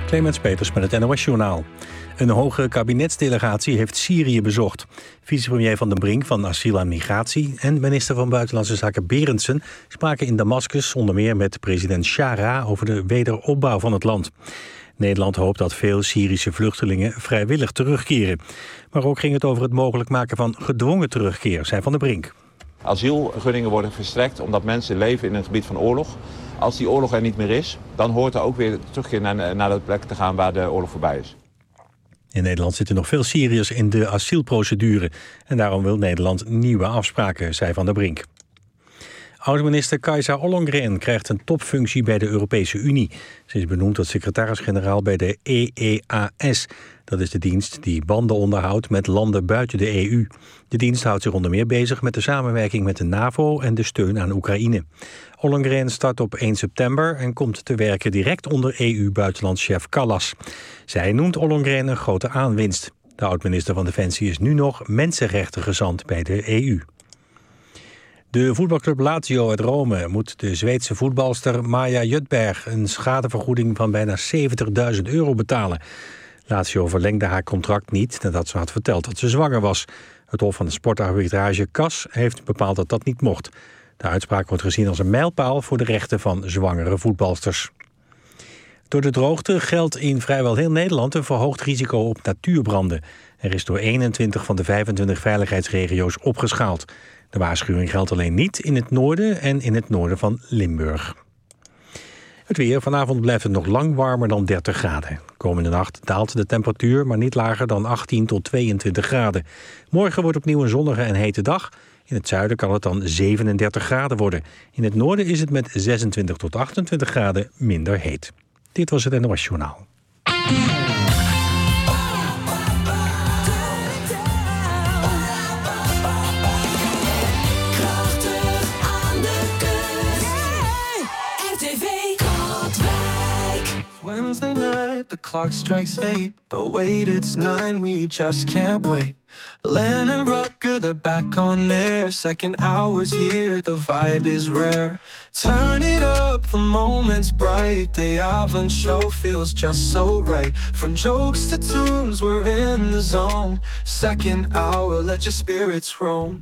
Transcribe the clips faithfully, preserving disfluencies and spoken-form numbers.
Clemens Peters met het N O S-journaal. Een hoge kabinetsdelegatie heeft Syrië bezocht. Vicepremier Van den Brink van Asiel en Migratie en minister van Buitenlandse Zaken Berendsen spraken in Damascus onder meer met president Shara over de wederopbouw van het land. Nederland hoopt dat veel Syrische vluchtelingen vrijwillig terugkeren. Maar ook ging het over het mogelijk maken van gedwongen terugkeer, zei Van den Brink. Asielvergunningen worden verstrekt omdat mensen leven in een gebied van oorlog. Als die oorlog er niet meer is, dan hoort er ook weer terugkeer naar, naar de plek te gaan waar de oorlog voorbij is. In Nederland zitten nog veel Syriërs in de asielprocedure. En daarom wil Nederland nieuwe afspraken, zei Van der Brink. Oud-minister Kajsa Ollongren krijgt een topfunctie bij de Europese Unie. Ze is benoemd tot secretaris-generaal bij de E E A S. Dat is de dienst die banden onderhoudt met landen buiten de E U. De dienst houdt zich onder meer bezig met de samenwerking met de NAVO en de steun aan Oekraïne. Ollongren start op één september en komt te werken direct onder E U-buitenlandschef Kallas. Zij noemt Ollongren een grote aanwinst. De oud-minister van Defensie is nu nog mensenrechtengezant bij de E U. De voetbalclub Lazio uit Rome moet de Zweedse voetbalster Maja Jutberg een schadevergoeding van bijna zeventigduizend euro betalen. Lazio verlengde haar contract niet nadat ze had verteld dat ze zwanger was. Het Hof van de Sportarbitrage C A S heeft bepaald dat dat niet mocht. De uitspraak wordt gezien als een mijlpaal voor de rechten van zwangere voetbalsters. Door de droogte geldt in vrijwel heel Nederland een verhoogd risico op natuurbranden. Er is door eenentwintig van de vijfentwintig veiligheidsregio's opgeschaald. De waarschuwing geldt alleen niet in het noorden en in het noorden van Limburg. Het weer. Vanavond blijft het nog lang warmer dan dertig graden. Komende nacht daalt de temperatuur, maar niet lager dan achttien tot tweeëntwintig graden. Morgen wordt opnieuw een zonnige en hete dag. In het zuiden kan het dan zevenendertig graden worden. In het noorden is het met zesentwintig tot achtentwintig graden minder heet. Dit was het N O S-journaal. Wednesday night, the clock strikes eight. But wait, it's nine, we just can't wait. Len and Rucker, they're back on their second hour's here, the vibe is rare. Turn it up, the moment's bright. The Alvin show feels just so right. From jokes to tunes, we're in the zone. Second hour, let your spirits roam.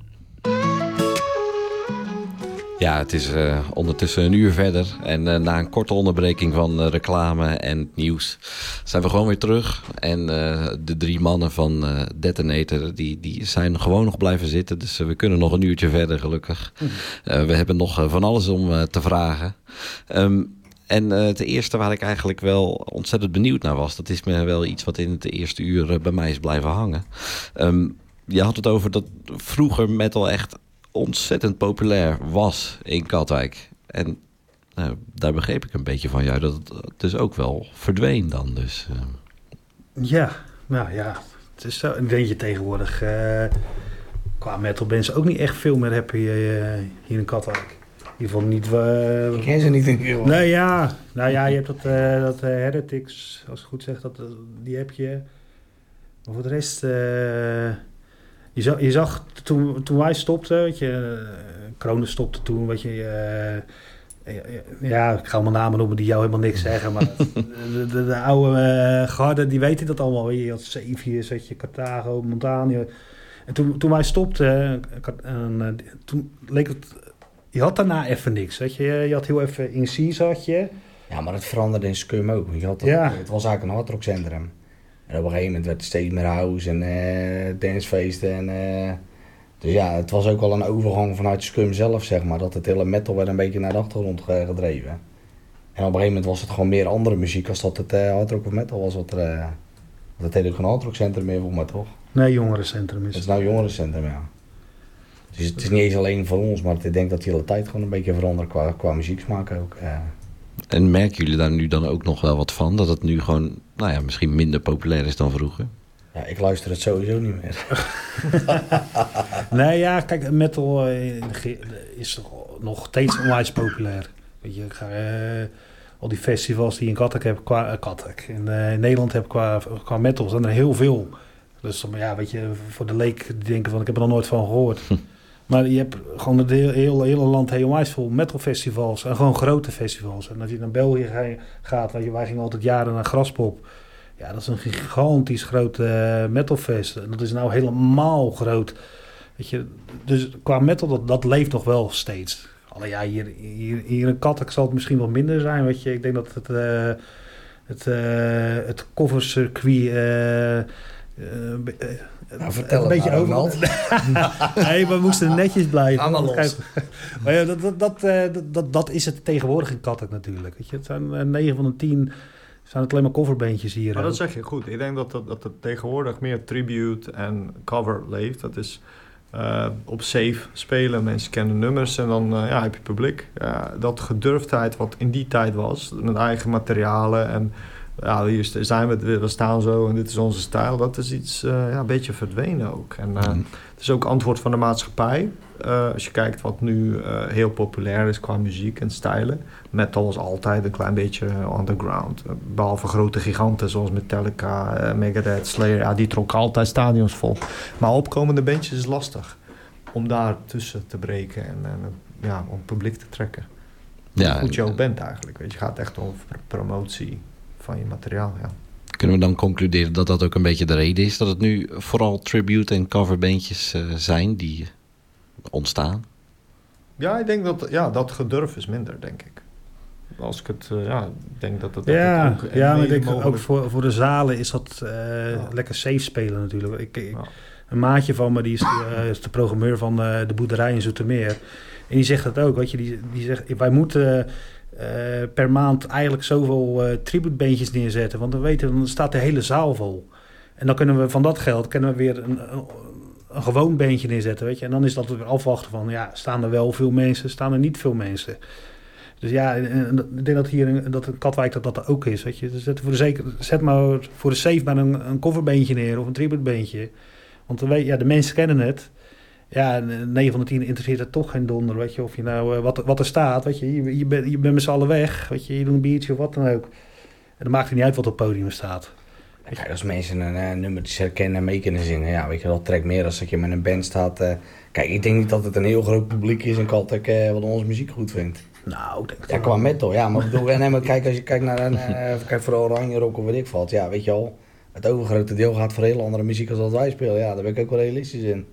Ja, het is uh, ondertussen een uur verder. En uh, na een korte onderbreking van uh, reclame en het nieuws zijn we gewoon weer terug. En uh, de drie mannen van uh, Detonator, die, die zijn gewoon nog blijven zitten. Dus uh, we kunnen nog een uurtje verder, gelukkig. Uh, we hebben nog uh, van alles om uh, te vragen. Um, En uh, het eerste waar ik eigenlijk wel ontzettend benieuwd naar was, dat is me wel iets wat in het eerste uur uh, bij mij is blijven hangen. Um, je had het over dat vroeger metal echt ontzettend populair was in Katwijk. En nou, daar begreep ik een beetje van jou dat het dus ook wel verdween dan. Dus, uh. Ja, nou ja. Het is zo. Ik denk je tegenwoordig uh, qua metal bands ook niet echt veel meer heb je uh, hier in Katwijk. In ieder geval niet... Uh, ik ken ze niet in ieder geval. Nee, ja. Nou ja, je hebt dat, uh, dat uh, Heretics, als ik goed zeg, dat, uh, die heb je. Maar voor de rest... Uh, je, zag, je zag toen, toen wij stopten, weet je, uh, Kronen stopte toen, weet je... Uh, ja, ik ga allemaal namen noemen die jou helemaal niks zeggen, maar de, de, de oude uh, garde, die weten dat allemaal. Je had Sevius, weet je, Carthago, Montanië. En toen, toen wij stopten, uh, uh, toen leek het... Je had daarna even niks, weet je. Je had heel even in Seas had je. Ja, maar het veranderde in Scum ook. Je had dat, ja. Het was eigenlijk een hardrockcentrum. En op een gegeven moment werd het steeds meer house en uh, dancefeesten. En, uh, dus ja, het was ook wel een overgang vanuit Scum zelf, zeg maar. Dat het hele metal werd een beetje naar de achtergrond gedreven. En op een gegeven moment was het gewoon meer andere muziek als dat het uh, hardrock of metal was. Wat er, uh, dat heet ook geen hardrockcentrum meer, volgens mij, toch? Nee, jongerencentrum is het. Het is nou jongerencentrum, ja. Dus het is niet eens alleen voor ons, maar ik denk dat die hele tijd gewoon een beetje verandert qua, qua muzieksmaak ook. Ja. En merken jullie daar nu dan ook nog wel wat van? Dat het nu gewoon, nou ja, misschien minder populair is dan vroeger? Ja, ik luister het sowieso niet meer. Nee, ja, kijk, metal uh, is nog steeds onwijs populair. Weet je, ik ga, uh, al die festivals die in Katwijk heb, qua uh, Katwijk. In, uh, in Nederland heb qua, qua metal zijn er heel veel. Dus ja, weet je, voor de leek die denken van ik heb er nog nooit van gehoord. Maar je hebt gewoon het hele, hele, hele land helemaal vol metal festivals. En gewoon grote festivals. En als je naar België gaat, weet je, wij gingen altijd jaren naar Graspop. Ja, dat is een gigantisch groot uh, metalfest. En dat is nou helemaal groot. Weet je, dus qua metal, dat, dat leeft nog wel steeds. Alleen ja, hier, hier, hier in Katwijk zal het misschien wat minder zijn. Weet je, ik denk dat het, uh, het, uh, het covercircuit... Uh, uh, nou, vertel een beetje over. Nee, we moesten netjes blijven. Allemaal los. Maar ja, dat, dat, dat, dat, dat, dat is het tegenwoordig in Katwijk natuurlijk. Weet je, het zijn negen van de tien... zijn het alleen maar coverbandjes hier. Maar dat zeg je goed. Ik denk dat, dat, dat het tegenwoordig meer tribute en cover leeft. Dat is uh, op safe spelen. Mensen kennen nummers en dan uh, ja, heb je publiek. Ja, dat gedurfdheid wat in die tijd was. Met eigen materialen. En ja, hier zijn we, we staan zo en dit is onze stijl. Dat is iets uh, ja, een beetje verdwenen ook. En uh, mm. het is ook antwoord van de maatschappij. Uh, als je kijkt wat nu uh, heel populair is qua muziek en stijlen. Metal was altijd een klein beetje underground. Uh, behalve grote giganten zoals Metallica, uh, Megadeth, Slayer. Ja, die trokken altijd stadions vol. Maar opkomende bandjes is lastig. Om daar tussen te breken en, en ja, om publiek te trekken. Ja, hoe goed je ook bent eigenlijk. Weet je, gaat echt over promotie van je materiaal. Ja. Kunnen we dan concluderen dat dat ook een beetje de reden is? Dat het nu vooral tribute- en coverbandjes uh, zijn die ontstaan? Ja, ik denk dat ja, dat gedurf is minder, denk ik. Als ik het, uh, ja, ik denk dat dat... Ja, dat ook ja maar ik denk mogelijk... ook voor, voor de zalen is dat uh, ja. lekker safe spelen natuurlijk. Ik, ik, ja. Een maatje van me, die is, uh, is de programmeur van uh, de boerderij in Zoetermeer. En die zegt dat ook, weet je. Die, die zegt, wij moeten uh, per maand eigenlijk zoveel uh, tributebandjes neerzetten. Want dan weten we, dan staat de hele zaal vol. En dan kunnen we van dat geld kunnen we weer een, een, een gewoon bandje neerzetten, weet je. En dan is dat weer afwachten van, ja, staan er wel veel mensen, staan er niet veel mensen. Dus ja, ik denk dat hier in, dat in Katwijk dat dat ook is, weet je. Dus zet, voor de zeker, zet maar voor de safe maar een, een coverbeentje neer of een tributebeentje. Want dan weet, ja, de mensen kennen het. Ja, negen van de tien interesseert het toch geen donder, weet je. Of je nou, wat, wat er staat, weet je. Je, je, bent, je bent met z'n allen weg, weet je. Je doet een biertje of wat dan ook. En dan maakt het niet uit wat op het podium staat. Kijk, als mensen een uh, nummertjes herkennen en mee kunnen zingen, ja, weet je, dat trekt meer als dat je met een band staat. Uh, kijk, ik denk niet dat het een heel groot publiek is in Katwijk uh, wat onze muziek goed vindt. Nou, ik denk ja, qua metal, ja, maar bedoel, nee, maar kijk, als je kijkt naar een, uh, kijk voor Oranje Rock of weet ik wat, ja, weet je al, het overgrote deel gaat voor heel andere muziek als wat wij spelen, ja, daar ben ik ook wel realistisch in.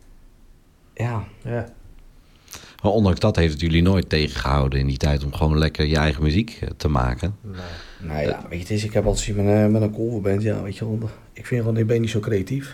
Ja. Ja. Maar ondanks dat heeft het jullie nooit tegengehouden in die tijd om gewoon lekker je eigen muziek te maken. Nee. Nou ja, weet je, het is, ik heb altijd zien met een, met een coverband, ja, weet je wel, ik vind gewoon, ik ben niet zo creatief.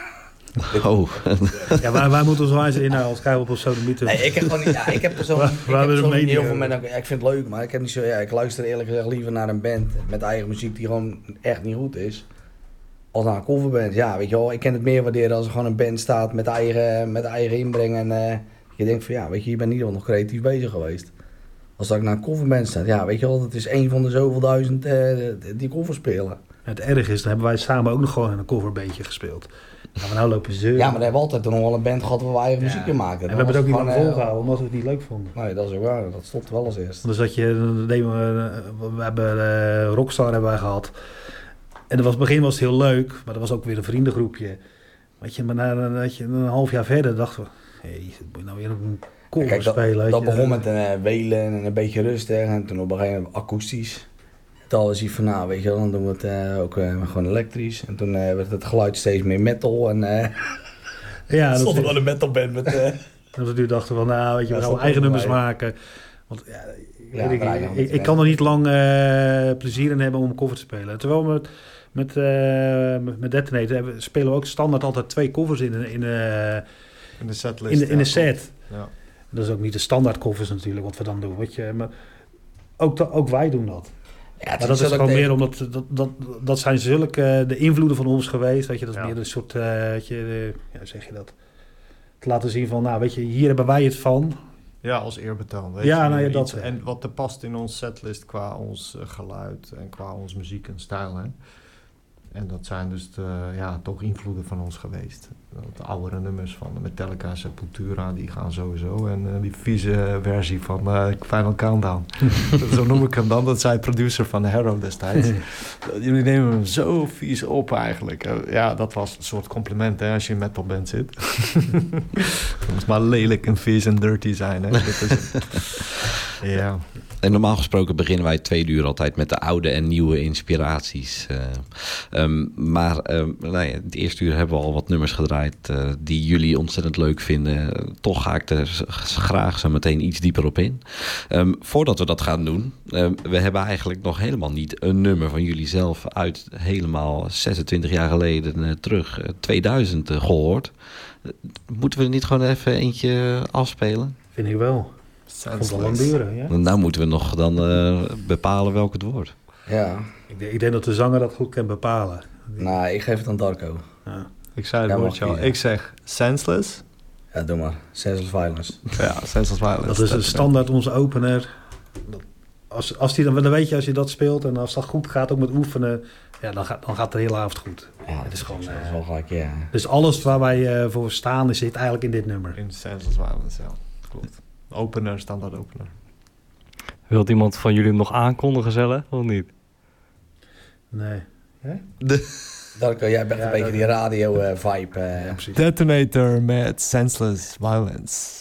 Oh. Ja, wij, wij moeten ons wijze inhouden als kijken op ons sodemieten. Nee, ik heb gewoon niet, ja, ik heb persoonlijk, ik heb persoonlijk niet heel veel met, ja, ik vind het leuk, maar ik heb niet zo, ja, ik luister eerlijk gezegd liever naar een band met eigen muziek die gewoon echt niet goed is. Als naar een coverband, ja, weet je wel, ik ken het meer waarderen als er gewoon een band staat met eigen, met eigen inbreng en uh, je denkt van ja, weet je, je bent in ieder geval nog creatief bezig geweest. Als dat ik naar een coverband sta, ja, weet je wel, dat is één van de zoveel duizend uh, die cover spelen. Het erg is, dan hebben wij samen ook nog gewoon een coverbandje gespeeld. Gaan we nou lopen zeuren. Ja, maar we hebben altijd nog wel een band gehad waar we eigen ja. muziek in maken. En we hebben het ook niet lang volgehouden, omdat we het niet leuk vonden. Nee, dat is ook waar. Dat stopte wel als eerst. Dus dat je, we, we hebben uh, Rockstar hebben wij gehad. En in het begin was het heel leuk, maar dat was ook weer een vriendengroepje. Weet je, maar na, na, je, een half jaar verder dachten we, hé, hey, moet je nou weer een cover ja, spelen? Dat, dat je, begon met een uh, welen en een beetje rustig en toen op een gegeven moment akoestisch. Toen was hij van, nou weet je wel, dan doen we het uh, ook uh, gewoon elektrisch. En toen uh, werd het geluid steeds meer metal en uh, ja, stond er gewoon een metalband met... Uh, en we dachten van, nou weet je, we gaan ja, eigen nummers maken. Want ja, ja, ik, ik, ik, ik kan er niet lang uh, plezier in hebben om een cover te spelen. Terwijl met, met, uh, met Detonator spelen we ook standaard altijd twee covers in, in, uh, in de setlist. In de, in de ja, set. Ja. Dat is ook niet de standaard covers natuurlijk, wat we dan doen. Weet je. Maar ook, de, ook wij doen dat. Ja, maar dat is gewoon meer omdat dat, dat, dat zijn zulke de invloeden van ons geweest. Weet je, dat is ja. meer een soort, uh, weet je, ja, zeg je dat, te laten zien van, nou weet je, hier hebben wij het van. Ja, als eerbetoon. Weet ja, je, nou ja, iets, dat. En wat er past in ons setlist qua ons uh, geluid en qua ons muziek en stijl. Hè? En dat zijn dus de, ja, toch invloeden van ons geweest. De oudere nummers van Metallica, Sepultura, die gaan sowieso. En uh, die vieze versie van uh, Final Countdown. Zo noem ik hem dan. Dat zei producer van Harrow destijds. Jullie nemen hem zo vies op eigenlijk. Uh, ja, dat was een soort compliment hè, als je in een metalband zit. Het moest maar lelijk en vies en dirty zijn. Hè. Dat is ja. En normaal gesproken beginnen wij twee uur altijd met de oude en nieuwe inspiraties. Uh, um, maar um, nou ja, het eerste uur hebben we al wat nummers gedraaid uh, die jullie ontzettend leuk vinden. Uh, toch ga ik er graag zo meteen iets dieper op in. Um, voordat we dat gaan doen, uh, we hebben eigenlijk nog helemaal niet een nummer van jullie zelf uit helemaal zesentwintig jaar geleden uh, terug, uh, tweeduizend uh, gehoord. Uh, moeten we er niet gewoon even eentje afspelen? Vind ik wel. Het komt wel lang duren, ja. Nou moeten we nog dan uh, bepalen welk het wordt. Ja. Ik denk, ik denk dat de zanger dat goed kan bepalen. Nou, ik geef het aan Darko. Ja. Ik zei het Ja, woordje al. Ik zeg Senseless. Ja, doe maar. Senseless Violence. Ja, Senseless Violence. Dat is een standaard onze opener. Als, als die, dan, dan weet je, als je dat speelt en als dat goed gaat, ook met oefenen, ja, dan, gaat, dan gaat de hele avond goed. Ja, het is gewoon, dat is uh, wel gelijk, ja. Dus alles waar wij uh, voor staan, zit eigenlijk in dit nummer. In Senseless Violence, ja. Klopt. Opener, standaard opener. Wilt iemand van jullie hem nog aankondigen zelf, of niet? Nee. Hè? Darko, jij bent Ja, een beetje dat- die radio-vibe. Uh, Ja, precies. Detonator met Senseless Violence.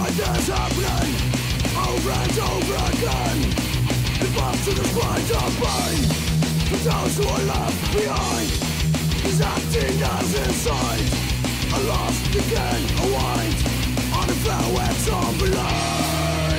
find this happening over and over again. The box of the spines of pain for those who are left behind is acting as inside. A lost again, a wind on a farewell tumbling.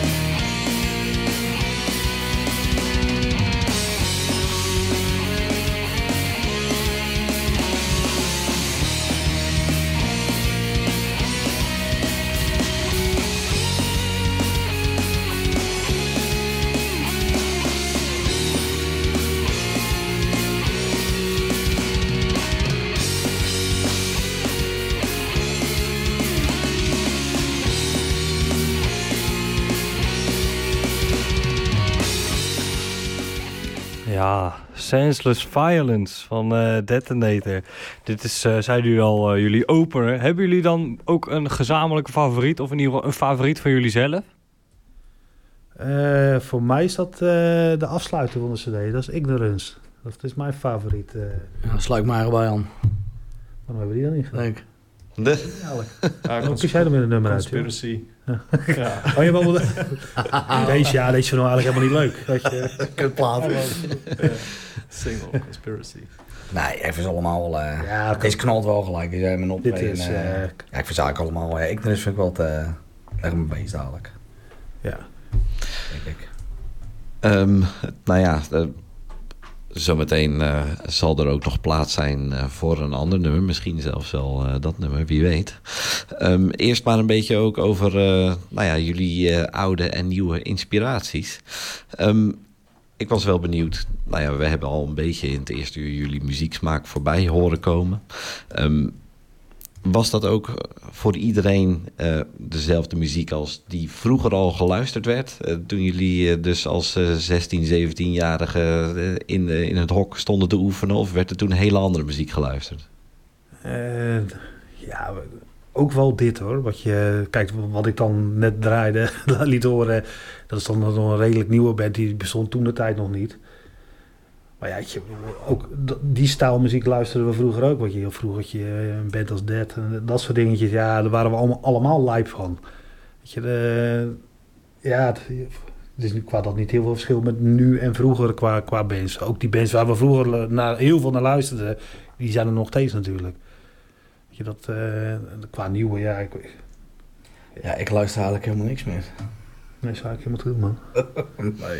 Ja, Senseless Violence van uh, Detonator. Dit is, uh, zeiden jullie al, uh, jullie opener. Hebben jullie dan ook een gezamenlijke favoriet? Of in ieder geval een favoriet van jullie zelf? Uh, voor mij is dat uh, de afsluiter van de cd. Dat is Ignorance. Dat is mijn favoriet. Uh. Ja, sluit mij erbij aan. Waarom hebben we die dan niet gedaan? Denk. De... Ja, Hoe kies jij er met een nummer Conspiracy. uit? Conspiracy. Ja. Oh, je wel... deze, ja, deze vind ik eigenlijk helemaal niet leuk. Dat je kunt platen. Single, Conspiracy. Nee, even ze allemaal... Uh, ja, deze knalt wel gelijk. Is mijn optreden. Dit is... Uh, uh, ja, ik vind ze eigenlijk allemaal... Uh, Ignorance vind ik wel te... Uh, echt mijn beest dadelijk. Ja. Denk ik. Um, nou ja... De... Zometeen uh, zal er ook nog plaats zijn uh, voor een ander nummer. Misschien zelfs wel uh, dat nummer, wie weet. Um, eerst maar een beetje ook over uh, nou ja, jullie uh, oude en nieuwe inspiraties. Um, ik was wel benieuwd. Nou ja, we hebben al een beetje in het eerste uur jullie muzieksmaak voorbij horen komen. Um, was dat ook voor iedereen uh, dezelfde muziek als die vroeger al geluisterd werd? Uh, toen jullie uh, dus als uh, zestien, zeventien-jarige uh, in, uh, in het hok stonden te oefenen? Of werd er toen hele andere muziek geluisterd? Uh, ja, ook wel dit hoor. Wat je, kijk, wat ik dan net draaide, liet horen... dat is dan nog een redelijk nieuwe band. Die bestond toen de tijd nog niet. Maar ja, je, ook die stijl muziek luisterden we vroeger ook. Want je vroeger had je een band als Dead en dat soort dingetjes. Ja, daar waren we allemaal, allemaal live van. Weet je, de, ja, het, het is qua dat niet heel veel verschil met nu en vroeger qua, qua bands. Ook die bands waar we vroeger naar, heel veel naar luisterden, die zijn er nog steeds natuurlijk. Weet je, dat, uh, qua nieuwe, ja. Ik, ja, ik luister eigenlijk helemaal niks meer. Nee, zou ik helemaal terug, man. Nee.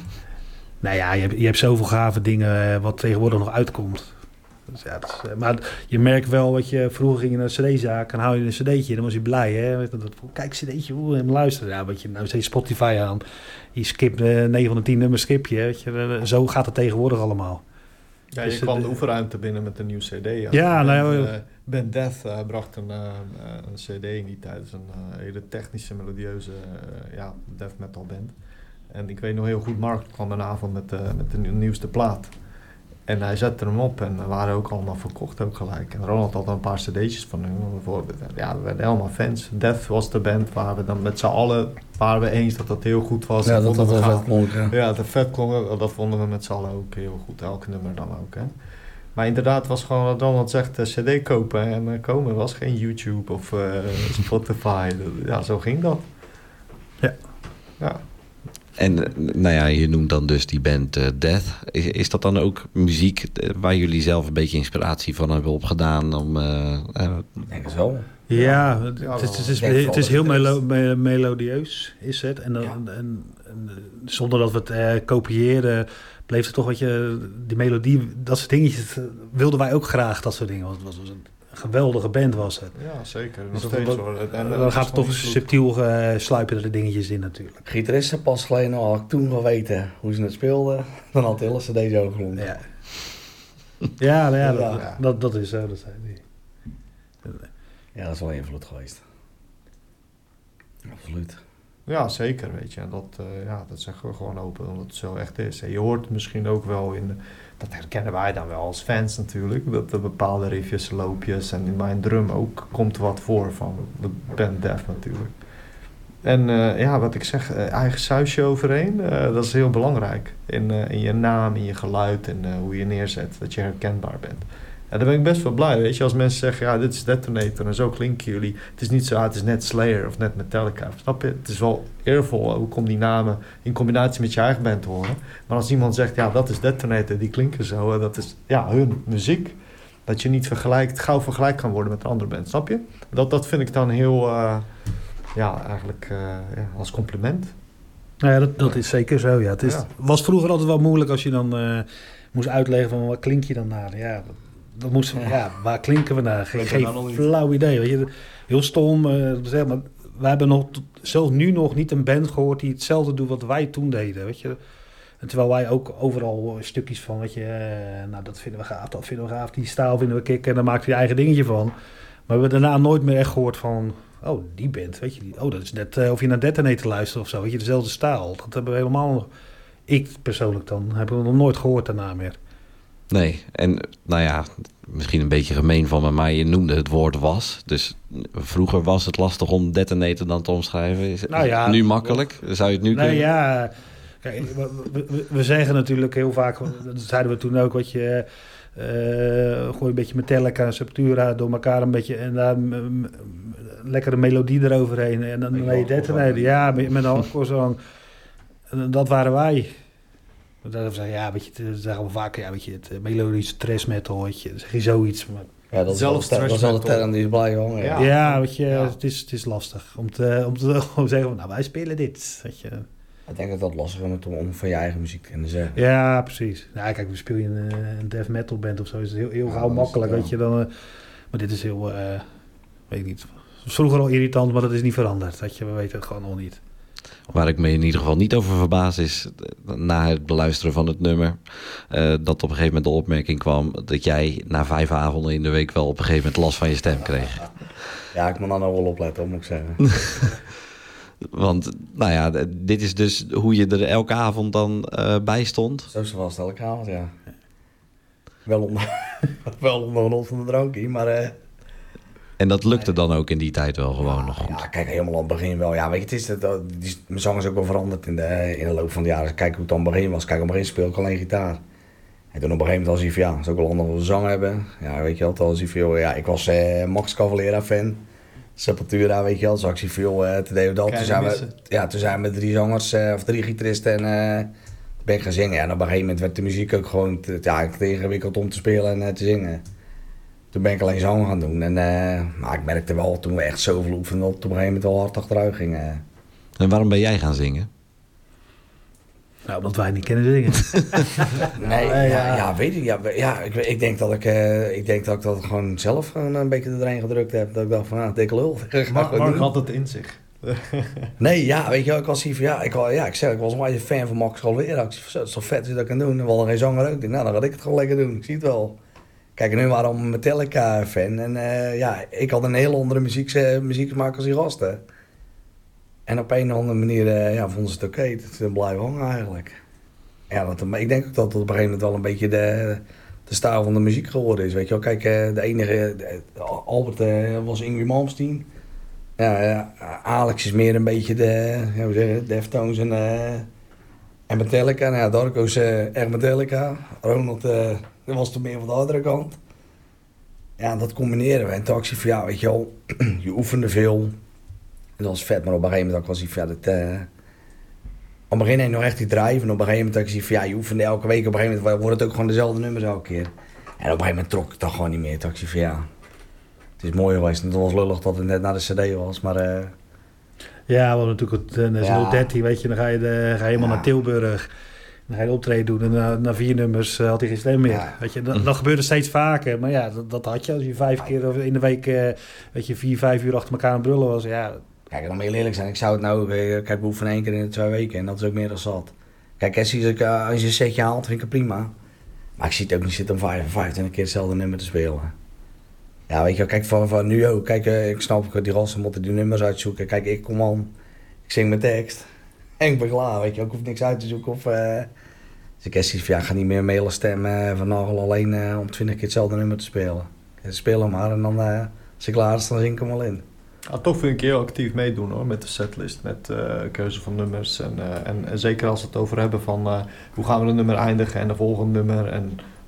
Nou ja, je hebt, je hebt zoveel gave dingen wat tegenwoordig nog uitkomt. Dus ja, dat is, maar je merkt wel, wat je vroeger ging je naar een cd-zaak en hou je een cd'tje, dan was je blij, hè? Dat, kijk, cd'tje, hoe hem luisteren. Ja, wat je nou steeds Spotify aan, je skipt uh, negen van de tien nummers skip je, weet je. Zo gaat het tegenwoordig allemaal. Ja, je dus kwam de, de oefenruimte binnen met een nieuw cd. Ja, ja nou ja. Uh, Ben Death uh, bracht een, uh, een cd in die tijd, dus een uh, hele technische, melodieuze uh, ja, death metal band. En ik weet nog heel goed, Mark kwam een avond met, uh, met de nieuwste plaat. En hij zette hem op en we waren ook allemaal verkocht ook gelijk. En Ronald had een paar cd'tjes van hem. Ja, we werden helemaal fans. Death was de band waar we dan met z'n allen waren we eens dat dat heel goed was. Ja, dat dat wel vet klonk. Ja, ja dat vet klonk. Dat vonden we met z'n allen ook heel goed. Elk nummer dan ook. Hè. Maar inderdaad was gewoon wat Ronald zegt, uh, cd kopen en uh, komen. was geen YouTube of uh, Spotify. Ja, zo ging dat. Ja. Ja. En nou ja, je noemt dan dus die band uh, Death. Is, is dat dan ook muziek waar jullie zelf een beetje inspiratie van hebben opgedaan? Om, uh, uh, ik denk het wel. Ja, het, ja, het, het, het is, het is heel melo- me- melodieus, is het. En, dan, ja. en, en, en zonder dat we het uh, kopieerden, bleef het toch wat je... Die melodie, dat soort dingetjes, wilden wij ook graag, dat soort dingen. Want het was een geweldige band was het. Ja, zeker. Nog dus steeds dat, hoor. En, en, dan gaat het toch subtiel uh, sluipen er de dingetjes in natuurlijk. Gitaristen pas geleden al, had ik toen wel weten hoe ze het speelden. Dan had de hele cd zo geklonken. Ja, ja, nou ja, dat, ja. Dat, dat is zo. Dat zijn die. Ja, dat is wel invloed geweest. Absoluut. Ja, zeker, weet je. En dat, uh, ja, dat zeggen we gewoon open, omdat het zo echt is. En je hoort het misschien ook wel in... De, dat herkennen wij dan wel als fans natuurlijk. Dat er bepaalde riffjes, loopjes en in mijn drum ook komt wat voor van de band Death natuurlijk. En uh, ja, wat ik zeg, uh, eigen sausje overheen, uh, dat is heel belangrijk. In, uh, in je naam, in je geluid en uh, hoe je neerzet, dat je herkenbaar bent. En dan ben ik best wel blij, weet je. Als mensen zeggen, ja, dit is Detonator en zo klinken jullie. Het is niet zo, ah, het is net Slayer of net Metallica. Snap je? Het is wel eervol ook om die namen in combinatie met je eigen band te horen. Maar als iemand zegt, ja, dat is Detonator, die klinken zo. Dat is, ja, hun muziek. Dat je niet vergelijkt, gauw vergelijk kan worden met een andere band, snap je? Dat, dat vind ik dan heel, uh, ja, eigenlijk uh, ja, als compliment. Nou ja, dat, dat is zeker zo, ja. Het is, ja. was vroeger altijd wel moeilijk als je dan uh, moest uitleggen van, wat klink je dan naar? Ja, dat moest, ja. ja, waar klinken we naar? Geen, geen flauw idee, weet je. Heel stom, uh, zeg maar. We hebben nog, zelfs nu nog niet een band gehoord die hetzelfde doet wat wij toen deden, weet je. En terwijl wij ook overal stukjes van, weet je, uh, nou dat vinden we gaaf, dat vinden we gaaf, die stijl vinden we kick en dan maakt hij je eigen dingetje van. Maar we hebben daarna nooit meer echt gehoord van, oh, die band, weet je, die, oh, dat is net uh, of je naar Detonator luistert of zo, weet je, dezelfde stijl. Dat hebben we helemaal nog, ik persoonlijk dan, hebben we nog nooit gehoord daarna meer. Nee, en nou ja, misschien een beetje gemeen van me, maar je noemde het woord was. Dus vroeger was het lastig om Detonator dan te omschrijven. Is het nou ja, nu makkelijk? Zou je het nu nou kunnen? Ja, kijk, we, we, we zeggen natuurlijk heel vaak, dat zeiden we toen ook, wat je... Uh, gooi een beetje Metallica en Sepultura door elkaar een beetje en daar een m- m- lekkere melodie eroverheen en dan ben je Detonator. Ja, met, met een hardcore zang. En dat waren wij. Dat zeggen, ja, weet je, dat zeggen we vaak, ja, weet je, het melodische thrash metal, weet je, dan zeg je zoiets. Maar ja, dat is zelfs wel, dat is wel de term die is blij hangen. Ja, ja, weet je, ja. Het, is, het is lastig om te, om te zeggen, nou, wij spelen dit, weet je. Ik denk dat dat lastig is om, om van je eigen muziek te kunnen zeggen. Ja, precies. Nou, kijk, we speel je een, een death metal band of zo, is het heel, heel ja, gauw makkelijk, weet je. Dan, uh, maar dit is heel, uh, weet ik niet, vroeger al irritant, maar dat is niet veranderd. Dat je, we weten het gewoon nog niet. Waar ik me in ieder geval niet over verbaas is, na het beluisteren van het nummer, uh, dat op een gegeven moment de opmerking kwam dat jij na vijf avonden in de week wel op een gegeven moment last van je stem kreeg. Ja, ik moet dan nog wel opletten, moet ik zeggen. Want, nou ja, dit is dus hoe je er elke avond dan uh, bij stond. Zo is het vast elke avond, ja. Wel onder, wel onder een van de drankje, maar... Uh... En dat lukte dan ook in die tijd wel gewoon ja, nog goed? Ja, kijk, helemaal aan het begin wel. Ja, weet je, het is dat, dat, die, mijn zang is ook wel veranderd in de, in de loop van de jaren. Kijk hoe het aan het begin was. Kijk, aan het begin speelde ik alleen gitaar. En toen op een gegeven moment was hij van, ja, dat is ook wel handig we zang hebben. Ja, weet je wel, toen was hij veel, ja, ik was uh, Max Cavalera fan. Sepultura, weet je wel, zag ik veel uh, te deden dat. Toen zijn we, ja, toen zijn we met drie zangers, uh, of drie gitaristen en uh, ben ik gaan zingen. Ja, en op een gegeven moment werd de muziek ook gewoon te, ja, te ingewikkeld om te spelen en uh, te zingen. Toen ben ik alleen zang gaan doen. En, uh, maar ik merkte wel, toen we echt zoveel oefenden, dat het op een gegeven moment wel hard achteruit ging. Uh. En waarom ben jij gaan zingen? Nou, omdat wij niet kennen zingen. nee, ja, ja. ja, weet ik. Ja, ja ik, ik, denk dat ik, uh, ik denk dat ik dat gewoon zelf gewoon een beetje erin gedrukt heb. Dat ik dacht van, nou, dikke lul. Mark, Mark had het in zich. nee, ja, weet je wel, ik was hier van, ja, ik, ja, ik zeg, ik was een fan van Max Cavalera. Ik zei, dat is toch vet als je dat kan doen. En we hadden geen zanger ook. Nou, dan ga ik het gewoon lekker doen. Ik zie het wel. Kijk, en nu waren we een Metallica-fan. En uh, ja, ik had een hele andere muziek, uh, muzieksmaak als die gasten. En op een of andere manier uh, ja, vonden ze het oké. Okay. Het is blijven hangen eigenlijk. Ja, dat, ik denk ook dat het op een gegeven moment wel een beetje de, de stijl van de muziek geworden is. Weet je wel, kijk, uh, de enige... De, Albert uh, was Ingrid Malmsteen. Ja, ja, Alex is meer een beetje de... Ja, hoe zeg je, Deftones en, uh, en Metallica. Nou ja, Darko is uh, echt Metallica. Ronald... Uh, Dat was toen meer van de hardere kant. Ja, dat combineren we. En toen actie van, ja, weet je wel, je oefende veel. En dat was vet, maar op een gegeven moment was ik van, ja, dat... Uh... Op een gegeven moment nog echt die drive. En op een gegeven moment dacht ik van, ja, je oefende elke week. Op een gegeven moment wordt het ook gewoon dezelfde nummers elke keer. En op een gegeven moment trok ik dat gewoon niet meer. Toen dacht ik van, ja, het is mooi geweest. En het was lullig dat het net naar de cd was, maar... Uh... Ja, we hadden natuurlijk het uh, National dertien, weet je. Dan ga je, de, ga je helemaal ja. naar Tilburg. Dan ga je optreden doen en na, na vier nummers uh, had hij geen stem meer. Ja. Weet je, dat, dat gebeurde steeds vaker. Maar ja, dat, dat had je als je vijf keer in de week, uh, weet je, vier, vijf uur achter elkaar aan het brullen was. Ja. Kijk, dan moet je eerlijk zijn. Ik zou het nou, kijk, we oefenen één keer in de twee weken en dat is ook meer dan zat. Kijk, als je, als je een setje haalt, vind ik het prima. Maar ik zie het ook niet zitten om vijfentwintig keer hetzelfde nummer te spelen. Ja, weet je, kijk, van, van nu ook. Kijk, ik snap, die gasten moeten die nummers uitzoeken. Kijk, ik kom aan, ik zing mijn tekst. En ik ben klaar, weet je. Ik hoef niks uit te zoeken of... Uh... Dus ik heb zoiets van, ja, ik ga niet meer mailen stemmen van Nagel alleen uh, om twintig keer hetzelfde nummer te spelen. Ik speel hem maar en dan, uh, als ik klaar is, dan zing ik hem al in. Ja, toch vind ik heel actief meedoen hoor, met de setlist, met uh, keuze van nummers. En, uh, en, en zeker als we het over hebben van uh, hoe gaan we een nummer eindigen en de volgende nummer. En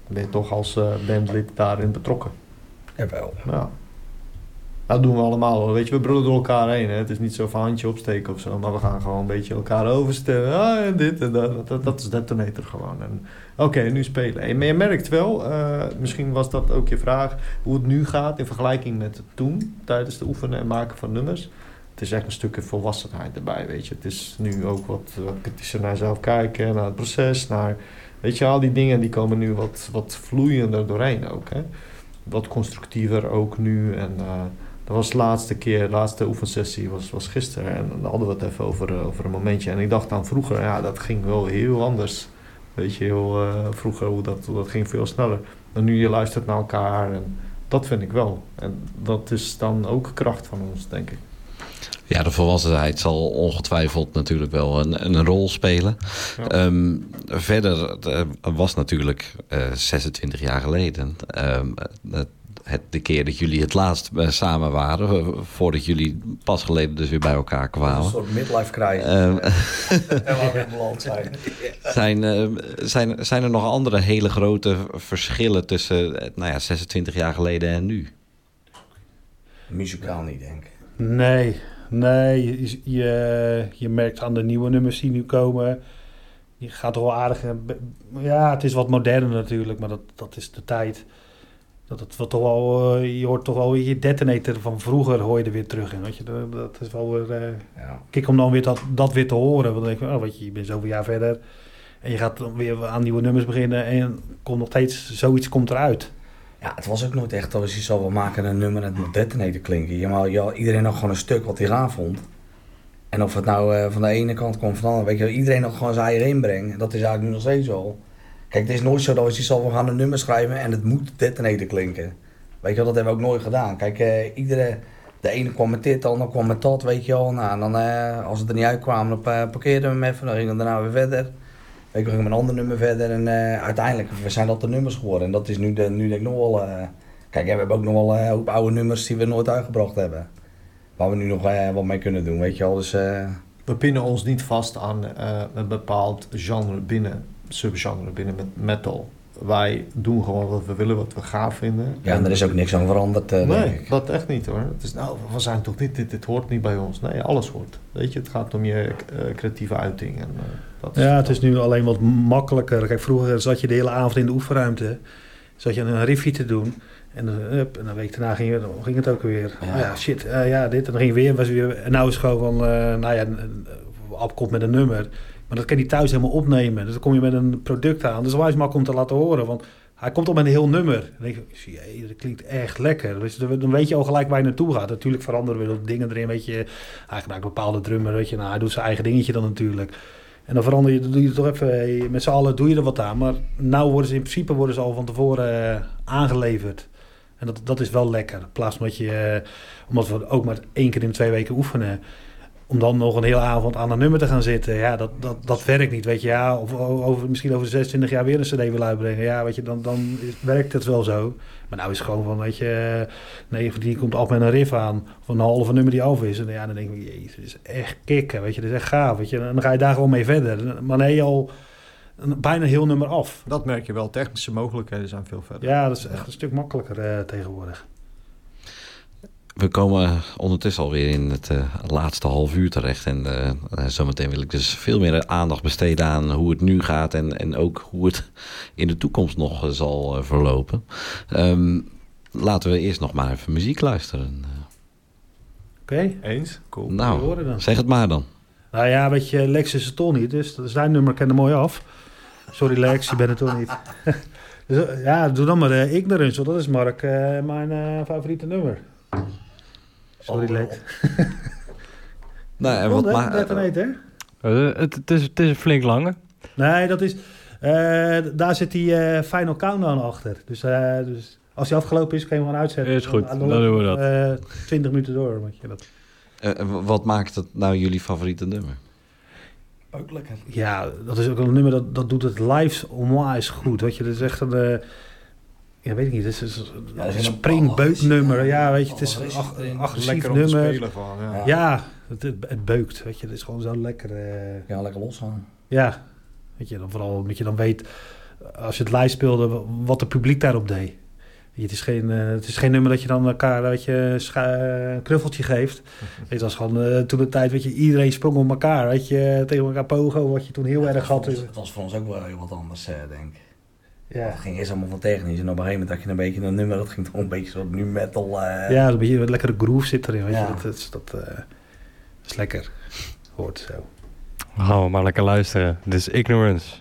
ben je toch als uh, bandlid daarin betrokken. Jawel. Ja. Dat doen we allemaal hoor. Weet je, we brullen door elkaar heen. Hè. Het is niet zo van handje opsteken of zo. Maar we gaan gewoon een beetje elkaar overstemmen. Ah, en dit en dat. Dat, dat is Detonator gewoon. Oké, okay, nu spelen. En je merkt wel, uh, misschien was dat ook je vraag, hoe het nu gaat in vergelijking met toen. Tijdens de oefenen en maken van nummers. Het is echt een stukje volwassenheid erbij, weet je. Het is nu ook wat, wat kritischer naar jezelf kijken. Naar het proces, naar... Weet je, al die dingen die komen nu wat, wat vloeiender doorheen ook. Hè. Wat constructiever ook nu. En uh, dat was de laatste keer, de laatste oefensessie was, was gisteren. En dan hadden we het even over, uh, over een momentje. En ik dacht aan vroeger, ja, dat ging wel heel anders. Weet je, heel uh, vroeger, hoe dat, hoe dat ging veel sneller. En nu je luistert naar elkaar. En dat vind ik wel. En dat is dan ook kracht van ons, denk ik. Ja, de volwassenheid zal ongetwijfeld natuurlijk wel een, een rol spelen. Ja. Um, verder uh, was natuurlijk uh, zesentwintig jaar geleden... Um, uh, het, de keer dat jullie het laatst uh, samen waren... Uh, voordat jullie pas geleden dus weer bij elkaar kwamen. Een soort midlife crisis. Um, en waar we in beland zijn. zijn, uh, zijn. Zijn er nog andere hele grote verschillen... tussen uh, nou ja, zesentwintig jaar geleden en nu? Muzikaal niet, denk ik. Nee... Nee, je, je, je merkt aan de nieuwe nummers die nu komen. Je gaat toch wel aardig... Ja, het is wat moderner natuurlijk, maar dat, dat is de tijd. Dat het wat toch wel... Je hoort toch wel je Detonator van vroeger hoor je er weer terug in. Weet je, dat, dat is wel weer... Uh, ja. Kijk om dan weer dat, dat weer te horen. Want dan denk je, oh, weet je, je bent zoveel jaar verder. En je gaat dan weer aan nieuwe nummers beginnen. En komt nog steeds... Zoiets komt eruit. Ja, het was ook nooit echt dat je zal wel maken een nummer en het moet Detonator klinken. Ja, maar ja, iedereen had gewoon een stuk wat hij gaaf vond. En of het nou uh, van de ene kant komt van de andere, weet je, iedereen had gewoon zijn eigen inbreng. Dat is eigenlijk nu nog steeds zo. Kijk, het is nooit zo dat je zal we gaan een nummer schrijven en het moet Detonator klinken. Weet je wel, dat hebben we ook nooit gedaan. Kijk, uh, iedere, de ene kwam met dit, de ander kwam met dat, weet je wel. Nou, en dan uh, als het er niet uitkwam, dan uh, parkeerden we hem even, dan gingen we daarna weer verder. Weet je, we gingen met een ander nummer verder en uh, uiteindelijk we zijn dat de nummers geworden. En dat is nu, de, nu denk ik nog wel... Uh, kijk, we hebben ook nog wel een uh, hoop oude nummers die we nooit uitgebracht hebben. Waar we nu nog uh, wat mee kunnen doen, weet je wel. Dus, uh... We pinnen ons niet vast aan uh, een bepaald genre binnen, subgenre binnen met metal. Wij doen gewoon wat we willen, wat we gaaf vinden. Ja, en er is ook niks aan veranderd, uh, nee, denk ik. Dat echt niet hoor. Het is, nou, we zijn toch niet, dit, dit hoort niet bij ons. Nee, alles hoort. Weet je, het gaat om je uh, creatieve uiting. En, uh, dat is ja, het is nu alleen wat makkelijker. Kijk, vroeger zat je de hele avond in de oefenruimte. Zat je een riffje te doen. En, uh, up, en een week daarna ging, je, ging het ook weer. Ja, ja shit, uh, ja, dit. En dan ging je weer. Was weer en nou is het gewoon van, uh, nou ja, Ab komt met een nummer. Maar dat kan hij thuis helemaal opnemen. Dus dan kom je met een product aan. Dus wijs makkelijk om te laten horen. Want hij komt op met een heel nummer. En dan denk je, jee, dat klinkt echt lekker. Dus dan weet je al gelijk waar je naartoe gaat. Natuurlijk veranderen we dingen erin. Weet je, hij gebruikt een bepaalde drummer. Weet je, nou, hij doet zijn eigen dingetje dan natuurlijk. En dan verander je, dan doe je toch even, hey, met z'n allen doe je er wat aan. Maar nou worden ze in principe worden ze al van tevoren uh, aangeleverd. En dat, dat is wel lekker. In plaats van dat je, uh, omdat we ook maar één keer in twee weken oefenen. Om dan nog een hele avond aan een nummer te gaan zitten. Ja, dat, dat, dat werkt niet, weet je. Ja, of over, misschien over zesentwintig jaar weer een cd wil uitbrengen. Ja, weet je, dan, dan werkt het wel zo. Maar nou is het gewoon van, weet je... Nee, die komt af met een riff aan. Of een halve nummer die af is. En ja, dan denk ik, jezus, dit is echt kicken, weet je. Dit is echt gaaf, weet je. En dan ga je daar gewoon mee verder. Maar nee, al een, bijna heel nummer af. Dat merk je wel. Technische mogelijkheden zijn veel verder. Ja, dat is echt een stuk makkelijker uh, tegenwoordig. We komen ondertussen alweer in het uh, laatste half uur terecht. En uh, zometeen wil ik dus veel meer aandacht besteden aan hoe het nu gaat. En, en ook hoe het in de toekomst nog uh, zal uh, verlopen. Um, laten we eerst nog maar even muziek luisteren. Oké. Okay. Eens? Cool. Nou, dan. Zeg het maar dan. Nou ja, weet je, Lex is het toch niet. Dus zijn nummer kent er mooi af. Sorry Lex, je bent het toch niet. Dus, ja, doe dan maar uh, Ignorance. Want dat is Mark uh, mijn uh, favoriete nummer. Sorry, oh, Lex. nou, en wat maakt het? Uh, het, het, is, het is een flink lange. Nee, dat is... Uh, daar zit die uh, Final Countdown achter. Dus, uh, dus als die afgelopen is, kan je hem gewoon uitzetten. Is goed, dan, dan, dan doen we dat. Uh, twintig minuten door. Weet je dat. Uh, wat maakt het nou jullie favoriete nummer? Ook lekker. Ja, dat is ook een nummer dat, dat doet het live onwijs goed. Weet je, dat is echt een... Uh, ja, weet ik niet. Het is een, ja, een springbeuknummer. Ja, weet je, het is een ag- agressief nummer. Van, ja, ja. ja het, het, het beukt. Weet je, het is gewoon zo lekker. Uh, ja, lekker losgaan. Ja, weet je, dan vooral omdat je dan weet als je het live speelde, wat het publiek daarop deed. Het is, geen, uh, het is geen nummer dat je dan elkaar weet je, scha- een knuffeltje geeft. Het was gewoon uh, toen de tijd, weet je, iedereen sprong op elkaar. Weet je, tegen elkaar pogo, wat je toen heel ja, erg had. Ons, het was voor ons ook wel heel wat anders, uh, denk ik. Ja. Het ging eerst allemaal van technisch en op een gegeven moment had je een beetje een nummer, dat ging toch een beetje zo nu metal. Uh... Ja, een beetje een lekkere groove zit erin. Weet ja. je. Dat, dat, dat, uh, dat is lekker. Hoort zo. Dan gaan we maar lekker luisteren. Dit is Ignorance.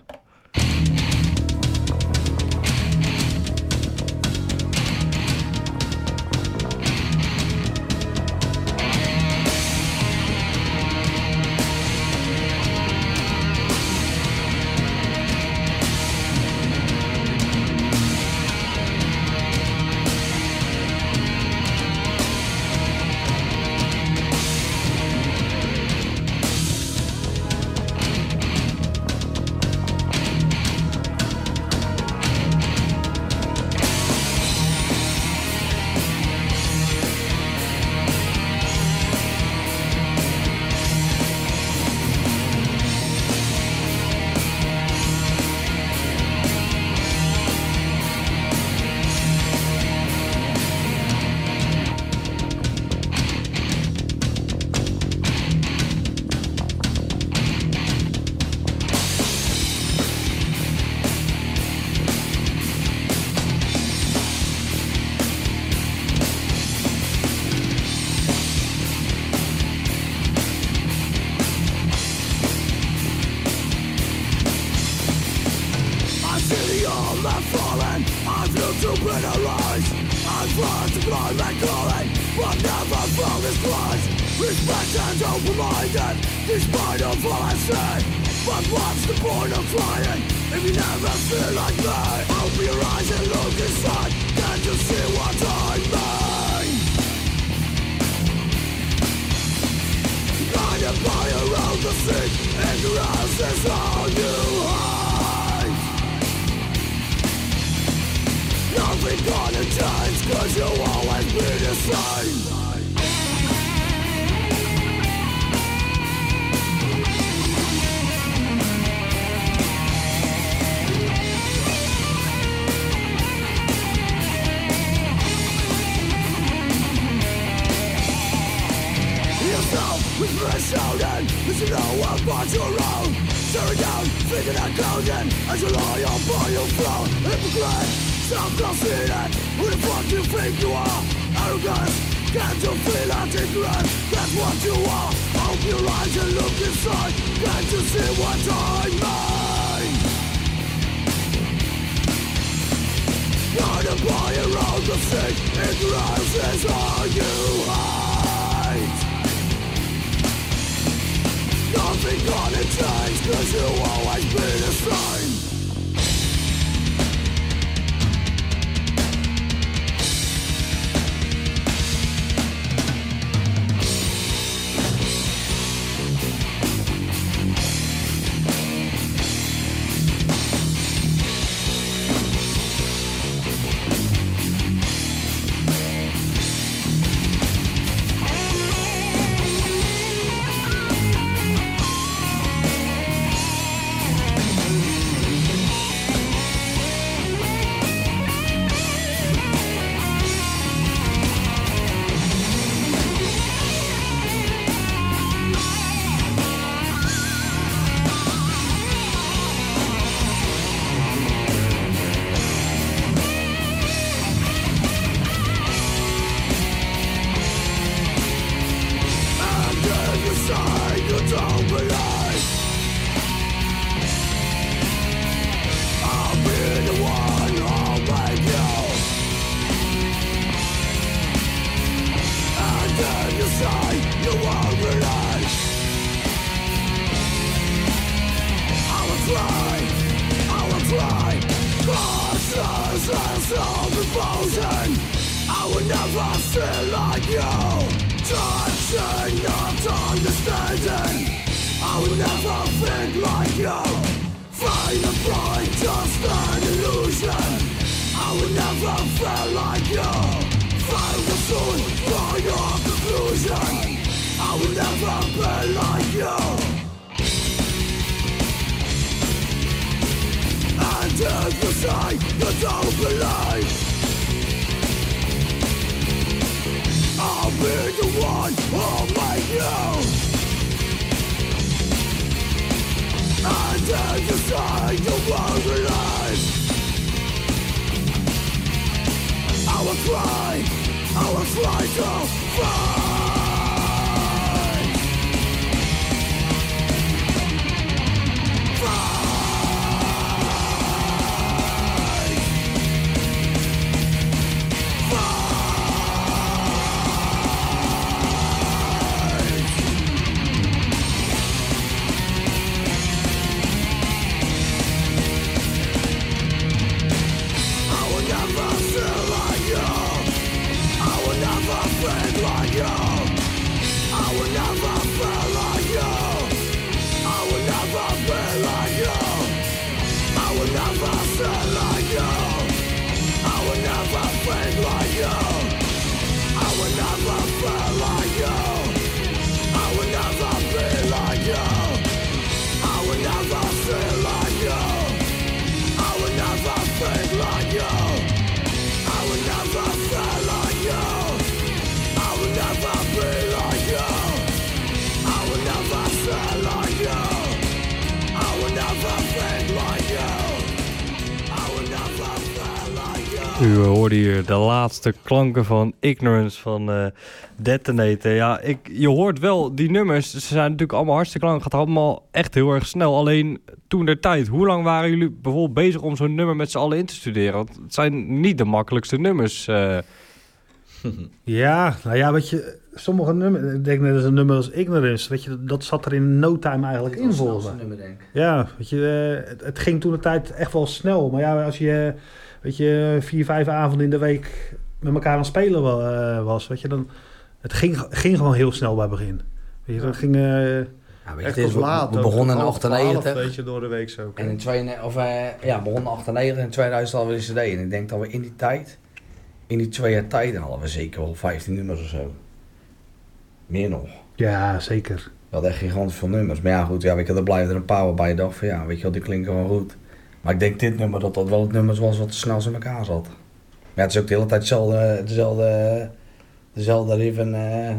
Until say you don't believe. I'll be the one who'll make you. And then you say you won't believe. I will cry, I will try to fight. U hoorde hier de laatste klanken van Ignorance van uh, Detonator. Ja, ik, je hoort wel die nummers. Ze zijn natuurlijk allemaal hartstikke lang. Het gaat allemaal echt heel erg snel. Alleen toen der tijd. Hoe lang waren jullie bijvoorbeeld bezig om zo'n nummer met z'n allen in te studeren? Want het zijn niet de makkelijkste nummers. Uh. Ja, nou ja, weet je, sommige nummers, ik denk net als een nummer als Ignorance, weet je, dat zat er in no time eigenlijk in volgens mij. Ja, weet je, het, het ging toen de tijd echt wel snel. Maar ja, als je, weet je, vier, vijf avonden in de week met elkaar aan het spelen uh, was, weet je, dan, het ging, ging gewoon heel snel bij het begin. Weet je, dat ging... Uh, ja, weet je, het is, we, laat, we begonnen in achtennegentig. Weet je, door de week zo. En in tweeënnegentig, of uh, ja, begonnen achtennegentig en tweeduizend hadden we de cd. En ik denk dat we in die tijd, in die twee jaar tijd, hadden we zeker wel vijftien nummers of zo. Meer nog. Ja, zeker. We hadden echt gigantisch veel nummers. Maar ja, goed, ja, weet je, er blijven er een paar bij je dacht van ja, weet je wel, die klinken wel goed. Maar ik denk dit nummer, dat dat wel het nummer was wat het snelst in elkaar zat. Maar ja, het is ook de hele tijd dezelfde, dezelfde, dezelfde riff en... Uh,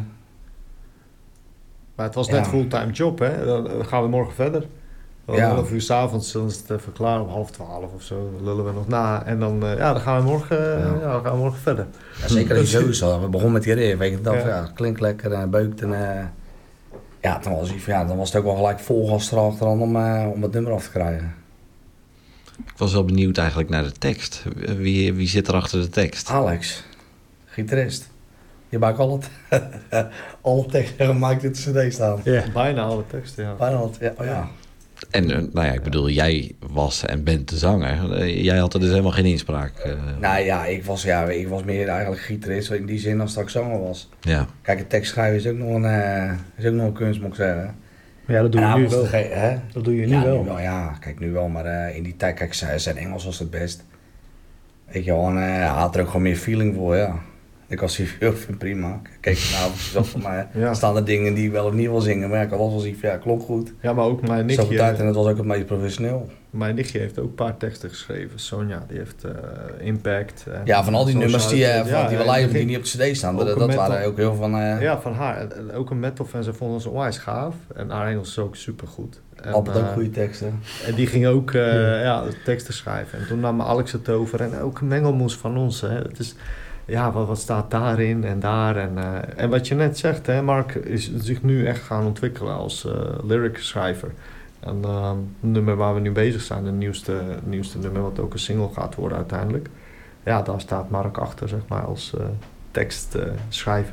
maar het was net ja. fulltime job, hè? Dan gaan we morgen verder. Om ja. elf uur 's avonds zullen ze het even klaar, om half twaalf of zo, dan lullen we nog na. En dan, uh, ja, dan gaan we morgen, uh, ja. Ja, dan gaan we morgen verder. Ja, zeker als je zo we begonnen met die riff, weet je, dat ja. Ja, klinkt lekker en uh, beukt en... Uh, ja, dan was, ja, dan was het ook wel gelijk vol gas erachteraan om, uh, om het nummer af te krijgen. Ik was wel benieuwd eigenlijk naar de tekst. Wie, wie zit er achter de tekst? Alex, gitarist. Je maakt al het, alle teksten gemaakt in de cd staan. Ja. Bijna alle teksten, ja. Bijna alle, ja. Oh, ja. En nou ja, ik bedoel, jij was en bent de zanger. Jij had er dus helemaal geen inspraak. Uh... Nou ja, ik was, ja, ik was meer eigenlijk gitarist in die zin als dat ik zanger was. Ja. Kijk, het tekstschrijven is ook nog een, uh, is ook nog een kunst, moet ik zeggen. Ja, dat doe je en nu wel. Ge- hè? Dat doe je nu ja, wel. Nu wel. Ja, kijk, nu wel, maar uh, in die tijd, kijk, zijn Engels was het best. Weet je wel, en uh, hij had er ook gewoon meer feeling voor, ja. Ik was hier heel veel prima. Kijk, nou, zelf van mij ja. staan er dingen die ik wel of niet wil zingen, maar ik had wel zoiets van, ja, klopt goed. Ja, maar ook mijn nichtje... Zoveel tijd en het was ook het meest professioneel. Mijn nichtje heeft ook een paar teksten geschreven. Sonja, die heeft uh, Impact. En ja, van al die nummers die, uh, van, ja, die we ja, live die niet op de cd staan, dat, dat waren ook heel van... Uh, ja, van haar. En ook een metal fan, ze vonden ze onwijs gaaf. En haar Engels is ook supergoed. Altijd uh, ook goede teksten. En die ging ook uh, ja. Ja, teksten schrijven. En toen nam Alex het over. En ook een mengelmoes van ons. Hè. Het is... Ja, wat, wat staat daarin en daar. En, uh, en wat je net zegt, hè, Mark is zich nu echt gaan ontwikkelen als uh, lyric schrijver. En uh, het nummer waar we nu bezig zijn, het nieuwste, nieuwste nummer, wat ook een single gaat worden uiteindelijk. Ja, daar staat Mark achter, zeg maar, als uh, tekstschrijver.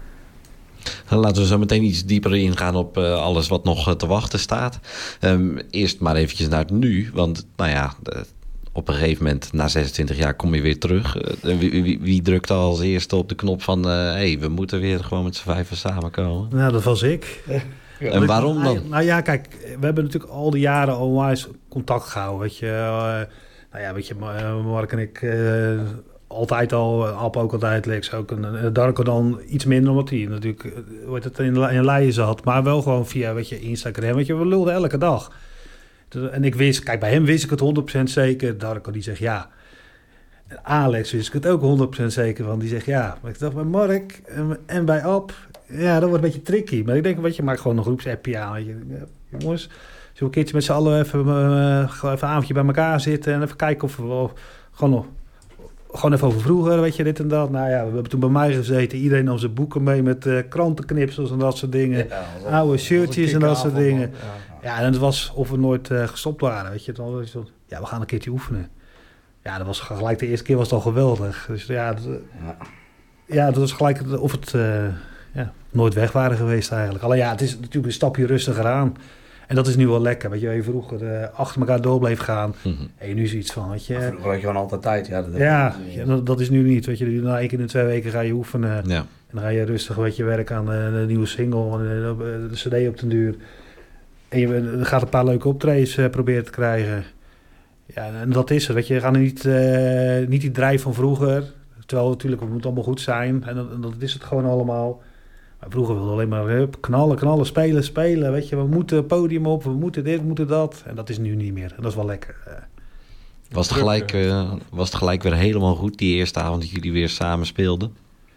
Uh, Laten we zo meteen iets dieper ingaan op uh, alles wat nog uh, te wachten staat. Um, eerst maar eventjes naar het nu, want nou ja... De, op een gegeven moment, na zesentwintig jaar, kom je weer terug. Uh, wie, wie, wie drukt als eerste op de knop van... hé, uh, hey, we moeten weer gewoon met z'n vijven samenkomen? Nou, dat was ik. Ja, en waarom dan? Nou ja, kijk, we hebben natuurlijk al die jaren onwijs contact gehouden. Weet je, uh, nou ja, weet je, Mark en ik... Uh, altijd al, Alp ook altijd, Lex ook. En Darko dan iets minder, omdat hij natuurlijk uh, het in, in Leiden zat. Maar wel gewoon via, weet je, Instagram. Weet je, we lulden elke dag. En ik wist, kijk, bij hem wist ik het honderd procent zeker. Darko die zegt ja. En Alex wist ik het ook honderd procent zeker van. Die zegt ja. Maar ik dacht bij Mark en, en bij Ab, ja, dat wordt een beetje tricky. Maar ik denk, weet je, maak gewoon een groepsappje aan. Weet je. Ja, jongens, zullen we een keertje met z'n allen even, uh, even een avondje bij elkaar zitten en even kijken of we wel, gewoon nog... Gewoon even over vroeger, weet je, dit en dat. Nou ja, we hebben toen bij mij gezeten. Iedereen nam zijn boeken mee met uh, krantenknipsels en dat soort dingen. Ja, dat oude shirtjes en dat soort dingen. Ja. ja, en het was of we nooit uh, gestopt waren, weet je. Dan was het, ja, we gaan een keertje oefenen. Ja, dat was gelijk de eerste keer was het al geweldig. Dus ja, dat, ja. ja, dat was gelijk of het uh, ja, nooit weg waren geweest eigenlijk. Alleen ja, het is natuurlijk een stapje rustiger aan. En dat is nu wel lekker, weet je, je vroeger uh, achter elkaar door bleef gaan. Mm-hmm. En nu zoiets van, weet je. Ja, vroeger had je gewoon altijd tijd. Ja, dat, ja, ja dat, dat is nu niet, weet je. Na één keer in twee weken ga je oefenen. Ja. En dan ga je rustig, weet je, werken aan de, de nieuwe single, de, de, de cd op den duur. En je gaat een paar leuke optredens uh, proberen te krijgen. Ja, en dat is het, weet je. Je gaat niet, uh, niet die drijf van vroeger. Terwijl natuurlijk, het moet allemaal goed zijn. En dat, dat is het gewoon allemaal. Maar vroeger wilden we alleen maar hup, knallen, knallen, spelen, spelen. Weet je, we moeten het podium op, we moeten dit, we moeten dat. En dat is nu niet meer. En dat is wel lekker. Was het gelijk, uh, was het gelijk weer helemaal goed, die eerste avond dat jullie weer samen speelden?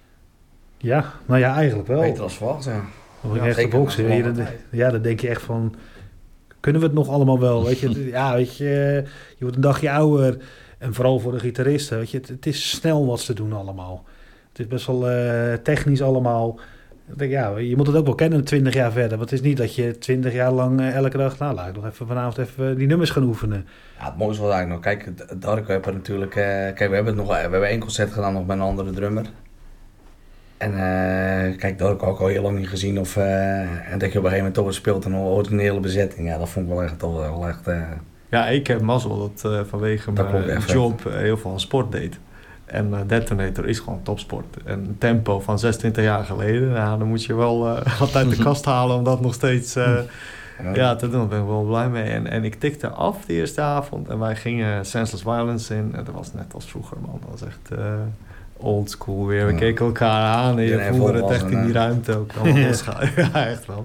Ja, nou ja, eigenlijk wel. Beter als verwacht, ja. Of ja, echt boksen. Ja, dat, ja, dan denk je echt van, kunnen we het nog allemaal wel? Weet je, ja, weet je, je wordt een dagje ouder. En vooral voor de gitaristen, weet je, het, het is snel wat ze doen allemaal. Het is best wel uh, technisch allemaal. Denk, ja, je moet het ook wel kennen twintig jaar verder. Want het is niet dat je twintig jaar lang uh, elke dag... Nou, laat ik nog even vanavond even die nummers gaan oefenen. Ja, het mooiste was eigenlijk nog... Kijk, Darko heeft er natuurlijk... Uh, kijk, we hebben, het nog, we hebben één concert gedaan nog met een andere drummer. En uh, kijk, Darko had ik al heel lang niet gezien. Of, uh, en dat je op een gegeven moment toch weer speelt en dan hoort een hele bezetting. Ja, dat vond ik wel echt... Toch wel echt uh, ja, ik heb mazzel dat uh, vanwege dat mijn job uh, heel veel aan sport deed. En uh, Detonator is gewoon topsport. En tempo van zesentwintig jaar geleden, nou, dan moet je wel uh, wat uit de kast halen om dat nog steeds uh, ja. ja, te doen. Daar ben ik wel blij mee. En, en ik tikte af de eerste avond en wij gingen Senseless Violence in. En dat was net als vroeger, man. Dat was echt uh, old school weer. We ja. keken elkaar aan en je ja, voelde het echt in die ruimte ook. Ja, echt wel.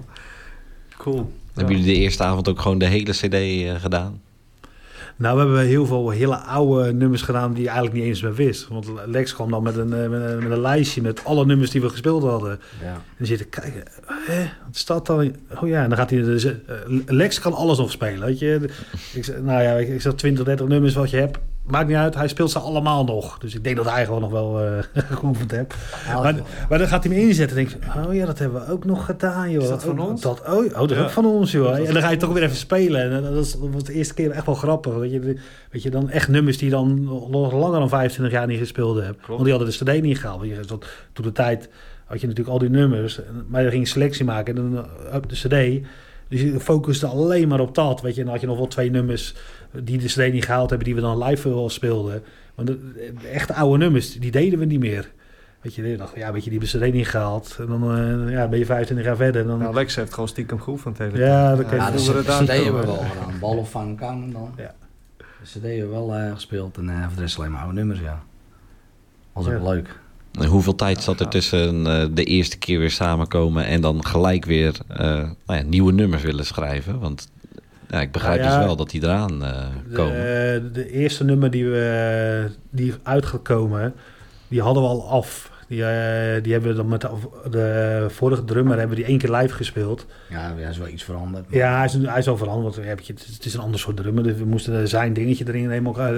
Cool. Hebben jullie de eerste avond ook gewoon de hele cd uh, gedaan? Nou, we hebben heel veel hele oude nummers gedaan die je eigenlijk niet eens meer wist. Want Lex kwam dan met een, met een, met een lijstje met alle nummers die we gespeeld hadden. Ja. En dan zit ik kijken, hè, wat staat dan? Oh ja, en dan gaat hij... Dus, uh, Lex kan alles nog spelen, weet je. Ik, nou ja, ik, ik zeg twintig, dertig nummers wat je hebt. Maakt niet uit, hij speelt ze allemaal nog. Dus ik denk dat hij gewoon nog wel uh, geoefend heeft. Ja, maar, maar dan gaat hij me inzetten en denk ik, oh ja, dat hebben we ook nog gedaan, joh. Is dat van ons? Dat, oh, oh, dat is ja. ook van ons, joh. En dan ga je toch weer even spelen. En dat, is, dat was de eerste keer echt wel grappig. Weet je, weet je, dan echt nummers die je dan nog langer dan vijfentwintig jaar niet gespeeld hebt. Klopt. Want die hadden de cd niet gehaald. Want je, dat, toen de tijd had je natuurlijk al die nummers. Maar je ging een selectie maken en dan op de cd... Dus je focuste alleen maar op dat, weet je. En dan had je nog wel twee nummers die de cd niet gehaald hebben, die we dan live wel speelden. Want de, de echte oude nummers, die deden we niet meer. Weet je, je dacht, ja, weet je, die hebben de cd niet gehaald. En dan uh, ja, ben je vijfentwintig jaar verder. En dan... Nou, Lex heeft gewoon stiekem geoefend de hele ja, tijd. Ja, de cd hebben we wel gedaan. Ball of Fun Count dan. Ja. De cd hebben we wel uh, gespeeld. En uh, voor de rest alleen maar oude nummers, ja. Was ook ja. leuk. En hoeveel tijd zat er tussen uh, de eerste keer weer samenkomen en dan gelijk weer uh, nou ja, nieuwe nummers willen schrijven? Want ja, ik begrijp nou ja, dus wel dat die eraan uh, komen. De, de eerste nummer die we die uitgekomen, die hadden we al af. Die, uh, die hebben we dan met de, de vorige drummer hebben die één keer live gespeeld. Ja, hij is wel iets veranderd. Maar... Ja, hij is, hij is al veranderd. Want het is een ander soort drummer. Dus we moesten zijn dingetje erin helemaal uh,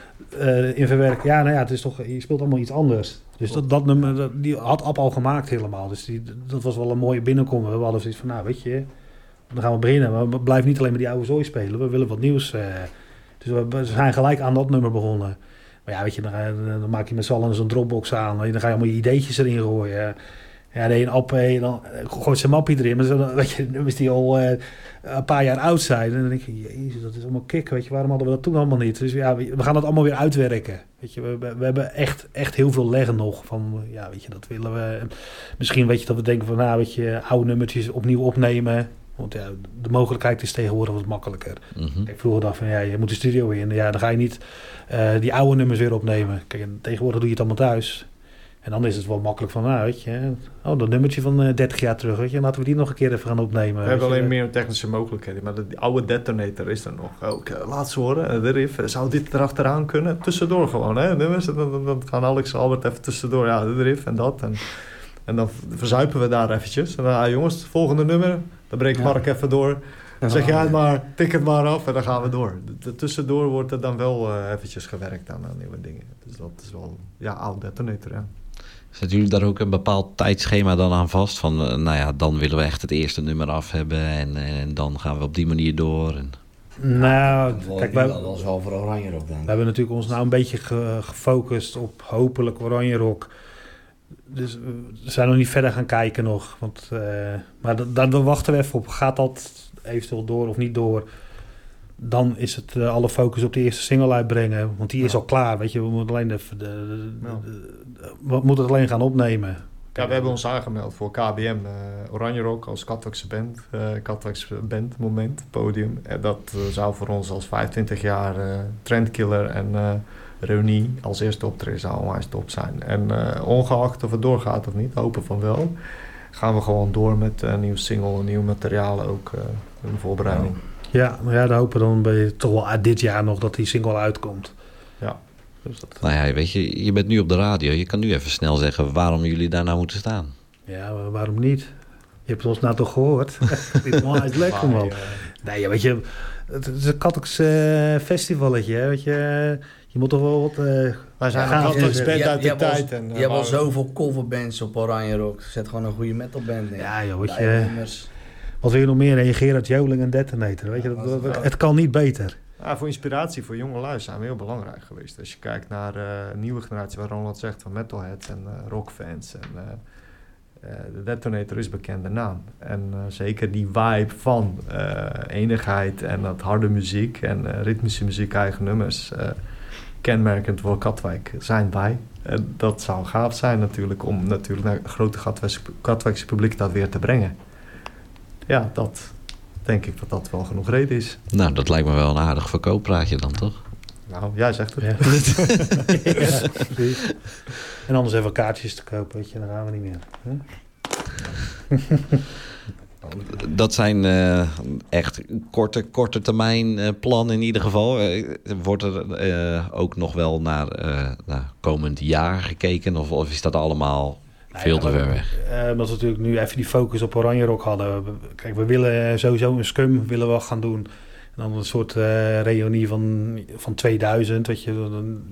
uh, in verwerken. Ja, nou ja, het is toch, je speelt allemaal iets anders. Dus dat, dat nummer, dat, die had Ab al gemaakt helemaal. Dus die, dat was wel een mooie binnenkomen. We hadden zoiets van, nou weet je, dan gaan we beginnen. Maar we blijven niet alleen met die oude zooi spelen. We willen wat nieuws. Uh, dus we, we zijn gelijk aan dat nummer begonnen. Maar ja, weet je, dan, dan maak je met z'n allen zo'n Dropbox aan. Dan ga je allemaal je ideetjes erin gooien. Ja, nee, een app, dan gooit zijn mappie erin. Maar dan, weet je, nummers die al uh, een paar jaar oud zijn. En dan denk je, jezus, dat is allemaal kick. Weet je, waarom hadden we dat toen allemaal niet? Dus ja, we, we gaan dat allemaal weer uitwerken. Weet je, we, we hebben echt, echt heel veel leggen nog. Van, ja, weet je, dat willen we. Misschien weet je dat we denken van, nou, weet je, oude nummertjes opnieuw opnemen. Want ja, de mogelijkheid is tegenwoordig wat makkelijker. Mm-hmm. Ik vroeger dacht van, ja, je moet de studio in. Ja, dan ga je niet uh, die oude nummers weer opnemen. Kijk, tegenwoordig doe je het allemaal thuis. En dan is het wel makkelijk van, nou, weet je, oh, dat nummertje van uh, dertig jaar terug, weet je, laten we die nog een keer even gaan opnemen. We hebben alleen je. meer technische mogelijkheden, maar de oude detonator is er nog. Ook, uh, laat ze horen, de riff, zou dit erachteraan kunnen? Tussendoor gewoon, hè, nummers. Dan, dan, dan gaan Alex en Albert even tussendoor, ja, de riff en dat. En, en dan verzuipen we daar eventjes. En dan, ah, jongens, het volgende nummer, dan breekt Mark ja. even door. Dan zeg jij het maar, tik het maar af en dan gaan we door. De, tussendoor wordt er dan wel uh, eventjes gewerkt aan, aan nieuwe dingen. Dus dat is wel, ja, oud detonator, ja. Zetten jullie daar ook een bepaald tijdschema dan aan vast? Van, uh, nou ja, dan willen we echt het eerste nummer af hebben en, en dan gaan we op die manier door. En... Nou, kijk, wij, dat was wel voor Oranje Rock, denk ik. We hebben natuurlijk ons nou een beetje ge, gefocust op hopelijk Oranje Rock. Dus we zijn nog niet verder gaan kijken nog. Want, uh, maar da, daar wachten we even op. Gaat dat eventueel door of niet door? Dan is het uh, alle focus op de eerste single uitbrengen. Want die is ja. al klaar, weet je. We moeten alleen, de, de, de, ja. de, de, we moeten het alleen gaan opnemen. Ja, we hebben ons aangemeld voor K B M. Uh, Oranje Rock als Katwijkse band. Uh, Katwijkse band, moment, podium. En dat uh, zou voor ons als vijfentwintig jaar uh, trendkiller en uh, reunie als eerste optreden zou onwijs top zijn. En uh, ongeacht of het doorgaat of niet, hopen van wel, gaan we gewoon door met een nieuw single, nieuw materiaal ook uh, in de voorbereiding. Ja, maar ja, dan hopen we dan bij, toch wel uh, dit jaar nog dat die single uitkomt. Ja. Dus dat... Nou ja, weet je, je bent nu op de radio. Je kan nu even snel zeggen waarom jullie daar nou moeten staan. Ja, waarom niet? Je hebt ons nou toch gehoord? Dit is wel lekker, man. Nee, weet je, het is een Katwijkse uh, festivalletje, hè, weet je. Je moet toch wel wat... Uh, Wij zijn een Katwijkse band uit die tijd. En, uh, je hebt al zoveel coverbands op Oranje Rock. Zet gewoon een goede metalband in. Ja, joh, weet je... Wat wil je nog meer? En je Gerard Joling en Detonator, weet je. Ja, dat, dat, het kan niet beter. Ja, voor inspiratie, voor jonge lui zijn we heel belangrijk geweest. Als je kijkt naar uh, een nieuwe generatie, waar Ronald zegt, van metalheads en uh, rockfans. En, uh, uh, de Detonator is een bekende naam. En uh, zeker die vibe van uh, eenigheid en dat harde muziek en uh, ritmische muziek, eigen nummers, uh, kenmerkend voor Katwijk, zijn wij. En dat zou gaaf zijn natuurlijk, om natuurlijk naar het grote Katwijkse publiek dat weer te brengen. Ja, dat... denk ik dat dat wel genoeg reden is. Nou, dat lijkt me wel een aardig verkooppraatje dan, toch? Nou, jij zegt het. Ja. Ja, en anders even kaartjes te kopen, weet je, dan gaan we niet meer. Huh? Dat zijn uh, echt korte, korte termijn uh, plannen in ieder geval. Uh, wordt er uh, ook nog wel naar, uh, naar komend jaar gekeken? Of, of is dat allemaal... veel ja, te ver weg. Uh, omdat we natuurlijk nu even die focus op Oranje Rock hadden. Kijk, we willen sowieso een scum willen we gaan doen. En dan een soort uh, reunie van, van tweeduizend, weet je.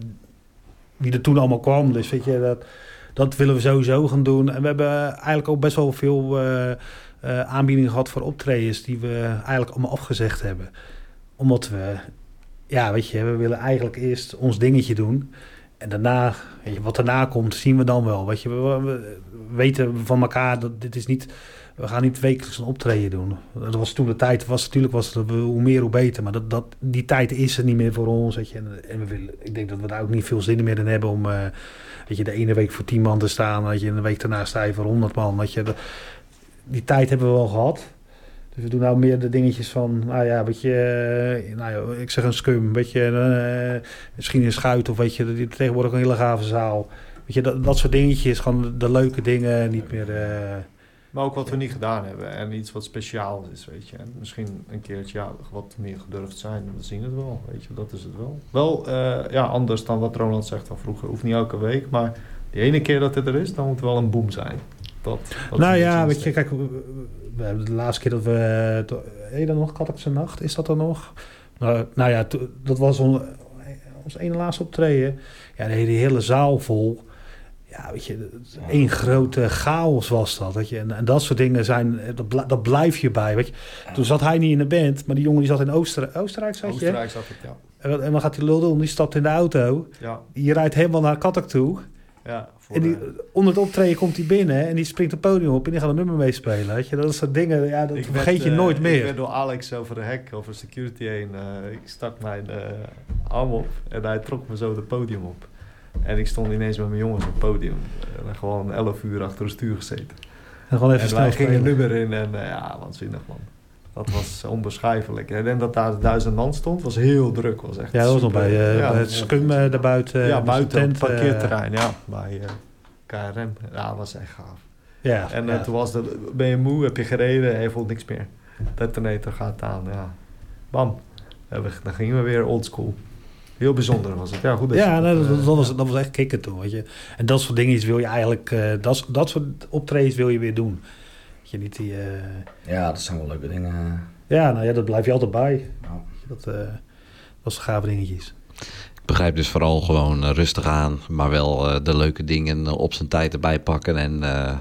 Wie er toen allemaal kwam. Dus weet je, dat, dat willen we sowieso gaan doen. En we hebben eigenlijk ook best wel veel uh, uh, aanbiedingen gehad voor optredens die we eigenlijk allemaal afgezegd hebben. Omdat we, ja, weet je, we willen eigenlijk eerst ons dingetje doen. En daarna, weet je, wat daarna komt, zien we dan wel. Weet je, we, we weten van elkaar dat dit is niet... We gaan niet wekelijks een optreden doen. Dat was toen de tijd. Was, natuurlijk was het hoe meer hoe beter. Maar dat, dat, die tijd is er niet meer voor ons. Weet je. En, en we willen, ik denk dat we daar ook niet veel zin meer in hebben om... Uh, weet je, de ene week voor tien man te staan. Weet je, en de week daarna sta je voor honderd man. Weet je, de, die tijd hebben we wel gehad. Dus we doen nou meer de dingetjes van, nou ja, weet je, uh, nou ja, ik zeg een scum, weet je, uh, misschien een schuit of weet je, tegenwoordig een hele gave zaal. Weet je, dat, dat soort dingetjes, gewoon de, de leuke dingen, niet meer... Uh, maar ook wat we niet gedaan hebben en iets wat speciaal is, weet je. En misschien een keertje ja, wat meer gedurfd zijn, we zien het wel, weet je, dat is het wel. Wel, uh, ja, anders dan wat Ronald zegt van vroeger, hoeft niet elke week, maar die ene keer dat het er is, dan moet het wel een boom zijn. Dat, dat nou ja, weet je, kijk, we, we hebben de laatste keer dat we... To, heet je dan nog Katwijkse Nacht? Is dat er nog? Nou, nou ja, to, dat was on, ons ene laatste optreden. Ja, de hele zaal vol. Ja, weet je, één grote chaos was dat. Weet je. En, en dat soort dingen zijn... Dat, dat blijf je bij, weet je. Toen zat hij niet in de band, maar die jongen die zat in Oostenrijk. Oostenrijk zat je? Oostenrijk zat het, ja. En, en wat gaat die lul doen? Die stapt in de auto. Ja. Die rijdt helemaal naar Katwijk toe. Ja, en die, onder het optreden komt hij binnen en die springt het podium op en die gaat een nummer meespelen. Weet je? Dat soort dingen, ja, dat ik vergeet werd, je nooit uh, meer. Ik werd door Alex over de hek, over security heen. Uh, ik stak mijn uh, arm op en hij trok me zo het podium op. En ik stond ineens met mijn jongens op het podium. En gewoon elf uur achter het stuur gezeten. En gewoon even en snel wij gingen een nummer in en uh, ja, waanzinnig man. Dat was onbeschrijfelijk. En dat daar duizend man stond, was heel druk. Was echt ja, dat was super, nog bij, uh, ja, bij het scum uh, daarbuiten. Ja, buiten tent, op het parkeerterrein. Uh, ja, bij, uh, K R M. Ja, dat was echt gaaf. Ja, en ja. Uh, toen was dat, ben je moe, heb je gereden en je voelt niks meer. Detonator gaat aan, ja. Bam. Ja, we, dan gingen we weer oldschool. Heel bijzonder was het. Ja, goed. Dat ja, je, nee, dat, dat, uh, dat, was, ja. dat was echt kicken toen, weet je. En dat soort dingen wil je eigenlijk... Uh, dat, dat soort optredens wil je weer doen. Dat je niet die... Uh... Ja, dat zijn wel leuke dingen. Ja, nou ja, dat blijf je altijd bij. Ja. Dat, uh, dat zijn gave dingetjes. Ik begrijp dus vooral gewoon uh, rustig aan, maar wel uh, de leuke dingen uh, op zijn tijd erbij pakken. En uh,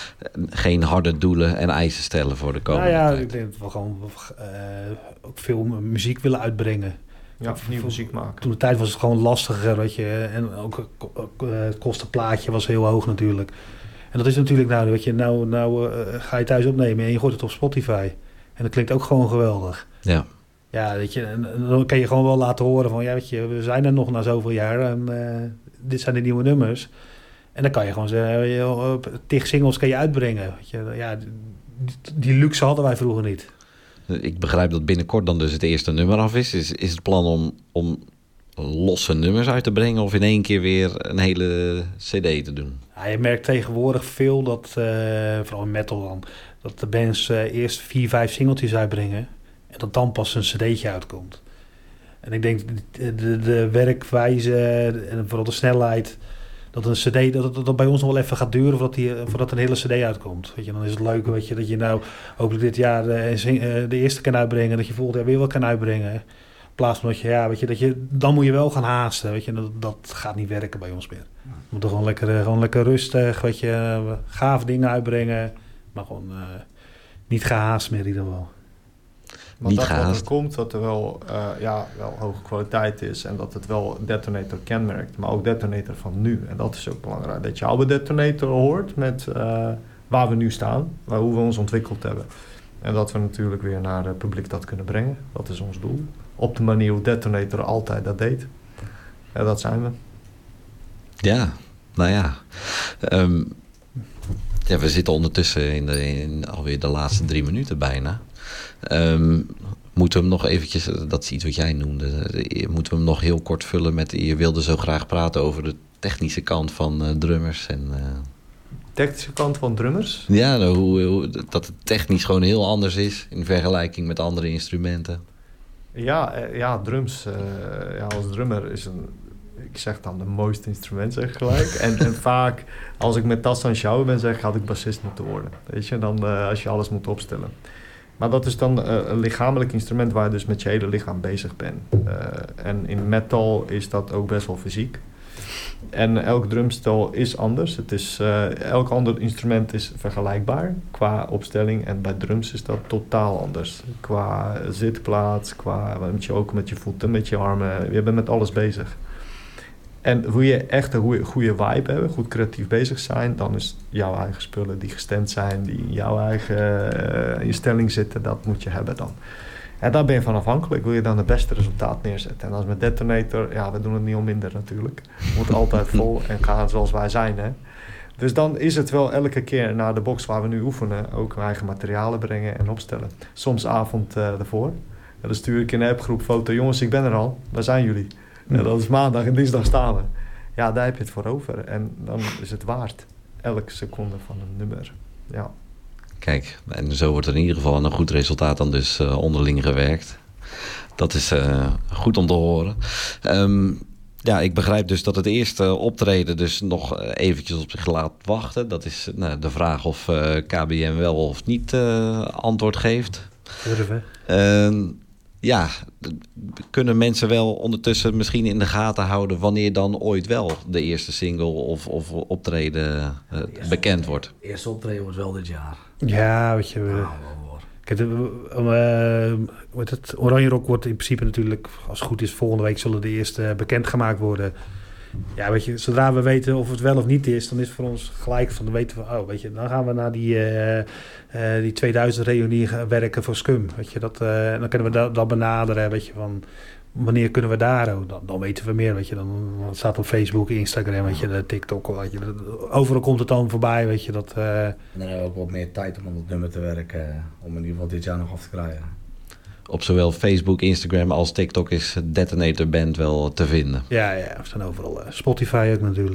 geen harde doelen en eisen stellen voor de komende tijd. Nou ja, tijd. ik denk dat we gewoon uh, ook veel muziek willen uitbrengen. Ja, nieuwe muziek maken. Toen de tijd was het gewoon lastiger, weet je. En ook, ook uh, het kostenplaatje was heel hoog natuurlijk. En dat is natuurlijk nou, weet je, nou, nou uh, ga je thuis opnemen en je gooit het op Spotify. En dat klinkt ook gewoon geweldig. Ja. Ja, weet je, en dan kan je gewoon wel laten horen van, ja, weet je, we zijn er nog na zoveel jaar en uh, dit zijn de nieuwe nummers. En dan kan je gewoon zeggen, tig singles kan je uitbrengen. Weet je. Ja, die, die luxe hadden wij vroeger niet. Ik begrijp dat binnenkort dan dus het eerste nummer af is. Is, is het plan om, om losse nummers uit te brengen of in één keer weer een hele cd te doen? Ja, je merkt tegenwoordig veel dat, uh, vooral in metal dan, dat de bands uh, eerst vier, vijf singeltjes uitbrengen en dat dan pas een cd'tje uitkomt. En ik denk de, de, de werkwijze en vooral de snelheid, dat een cd, dat het dat bij ons nog wel even gaat duren voordat, die, voordat een hele cd uitkomt. Weet je, dan is het leuk, weet je, dat je nou hopelijk dit jaar de, de eerste kan uitbrengen, dat je volgend jaar weer wel kan uitbrengen. In plaats van dat je, ja, weet je, dat je, dan moet je wel gaan haasten, weet je, dat, dat gaat niet werken bij ons meer. We moeten gewoon lekker, gewoon lekker rustig, weet je, gaaf dingen uitbrengen, maar gewoon uh, niet gehaast meer in ieder geval. Maar dat wat er komt, dat er wel, uh, ja, wel hoge kwaliteit is en dat het wel Detonator kenmerkt, maar ook Detonator van nu. En dat is ook belangrijk, dat je oude Detonator hoort met uh, waar we nu staan, waar, hoe we ons ontwikkeld hebben. En dat we natuurlijk weer naar het publiek dat kunnen brengen. Dat is ons doel. Op de manier hoe Detonator altijd dat deed. En dat zijn we. Ja, nou ja. Um, ja, we zitten ondertussen in, de, in alweer de laatste drie minuten bijna. Um, moeten we hem nog eventjes, dat is iets wat jij noemde, moeten we hem nog heel kort vullen met, je wilde zo graag praten over de technische kant van uh, drummers en... Uh, technische kant van drummers? Ja, nou, hoe, hoe, dat het technisch gewoon heel anders is in vergelijking met andere instrumenten. Ja, ja drums. Uh, ja, als drummer is een, ik zeg dan de mooiste instrument, zeg gelijk. en, en vaak, als ik met tas aan het sjouwen ben, zeg ik, had ik bassist moeten worden. Weet je, dan uh, als je alles moet opstellen. Maar dat is dan uh, een lichamelijk instrument waar je dus met je hele lichaam bezig bent. Uh, en in metal is dat ook best wel fysiek. En elk drumstel is anders. Het is, uh, elk ander instrument is vergelijkbaar qua opstelling. En bij drums is dat totaal anders. Qua zitplaats, qua met je, ook met je voeten, met je armen. Je bent met alles bezig. En hoe je echt een goede, goede vibe hebben, goed creatief bezig zijn, dan is jouw eigen spullen die gestemd zijn, die in jouw eigen uh, instelling zitten, dat moet je hebben dan. En daar ben je van afhankelijk. Wil je dan het beste resultaat neerzetten? En als met Detonator, ja, we doen het niet om minder natuurlijk. We moeten altijd vol en gaan zoals wij zijn, hè. Dus dan is het wel elke keer naar de box waar we nu oefenen ook eigen materialen brengen en opstellen. Soms avond uh, ervoor. En dan stuur ik in een appgroep foto. Jongens, ik ben er al. Waar zijn jullie? En dat is maandag en dinsdag staan we. Ja, daar heb je het voor over. En dan is het waard. Elke seconde van een nummer. Ja. Kijk, en zo wordt er in ieder geval een goed resultaat dan dus uh, onderling gewerkt. Dat is uh, goed om te horen. Um, ja, ik begrijp dus dat het eerste optreden dus nog eventjes op zich laat wachten. Dat is nou, de vraag of uh, K B M wel of niet uh, antwoord geeft. Durven. Uh, ja, kunnen mensen wel ondertussen misschien in de gaten houden wanneer dan ooit wel de eerste single of, of optreden uh, bekend wordt? Het eerste optreden wordt wel dit jaar. Ja, weet je... We, nou, kijk, uh, uh, het Oranje Rock wordt in principe natuurlijk, als het goed is, volgende week zullen de eerste bekendgemaakt worden. Ja, weet je, zodra we weten of het wel of niet is, dan is het voor ons gelijk van, dan weten we, oh, weet je, dan gaan we naar die, uh, uh, die tweeduizend reunie werken voor Scum. Weet je, dat, uh, dan kunnen we dat, dat benaderen, weet je, van wanneer kunnen we daar, oh, dan, dan weten we meer, weet je, dan, dan staat op Facebook, Instagram, weet je, de TikTok, weet je, dat, overal komt het dan voorbij, weet je, dat... Uh, en dan hebben we ook wat meer tijd om op het nummer te werken, om in ieder geval dit jaar nog af te krijgen. Op zowel Facebook, Instagram als TikTok is Detonator Band wel te vinden. Ja, ja, we staan overal. Spotify ook natuurlijk.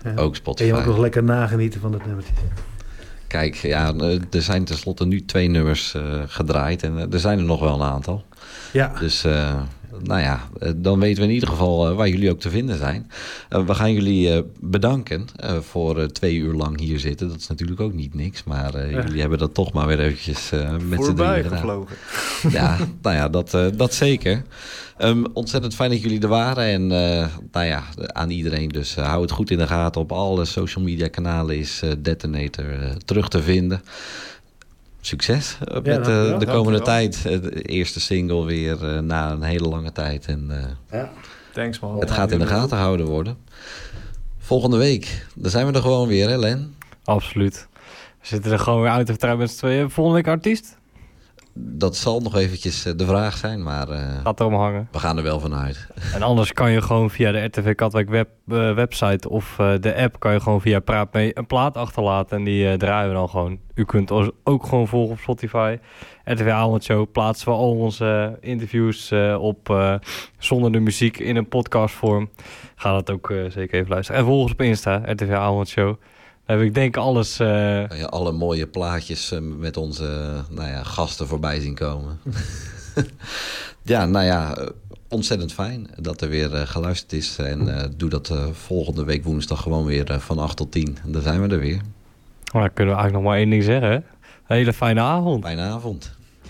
Ja. Ook Spotify. En je ook nog lekker nagenieten van het nummertje. Kijk, ja, er zijn tenslotte nu twee nummers uh, gedraaid. En er zijn er nog wel een aantal. Ja. Dus... Uh, Nou ja, dan weten we in ieder geval uh, waar jullie ook te vinden zijn. Uh, we gaan jullie uh, bedanken uh, voor uh, twee uur lang hier zitten. Dat is natuurlijk ook niet niks. Maar uh, ja. jullie hebben dat toch maar weer eventjes uh, met z'n drieën gedaan. Gevlogen. Ja, nou ja, dat, uh, dat zeker. Um, ontzettend fijn dat jullie er waren. En uh, nou ja, aan iedereen dus. Uh, hou het goed in de gaten. Op alle social media kanalen is uh, Detonator uh, terug te vinden. Succes uh, ja, met uh, de komende tijd. Uh, de eerste single weer uh, na een hele lange tijd. En, uh, ja. Thanks man. Het gaat in de gaten gehouden worden. Volgende week, dan zijn we er gewoon weer, hè Len? Absoluut. We zitten er gewoon weer uit te vertrouwen met z'n tweeën. Volgende week artiest? Dat zal nog eventjes de vraag zijn, maar uh, gaat erom hangen. We gaan er wel van uit. En anders kan je gewoon via de R T V Katwijk web, uh, website of uh, de app... kan je gewoon via Praat mee een plaat achterlaten en die uh, draaien we dan gewoon. U kunt ons ook gewoon volgen op Spotify. R T V Avondshow plaatsen we al onze uh, interviews uh, op uh, zonder de muziek in een podcastvorm. Ga dat ook uh, zeker even luisteren. En volg ons op Insta, R T V Avondshow. Heb ik denk alles... Uh... Ja, alle mooie plaatjes uh, met onze uh, nou ja, gasten voorbij zien komen. Ja, nou ja, uh, ontzettend fijn dat er weer uh, geluisterd is. En uh, doe dat uh, volgende week woensdag gewoon weer uh, van acht tot tien. En dan zijn we er weer. Nou, dan kunnen we eigenlijk nog maar één ding zeggen. Hè? Een hele fijne avond. Fijne avond.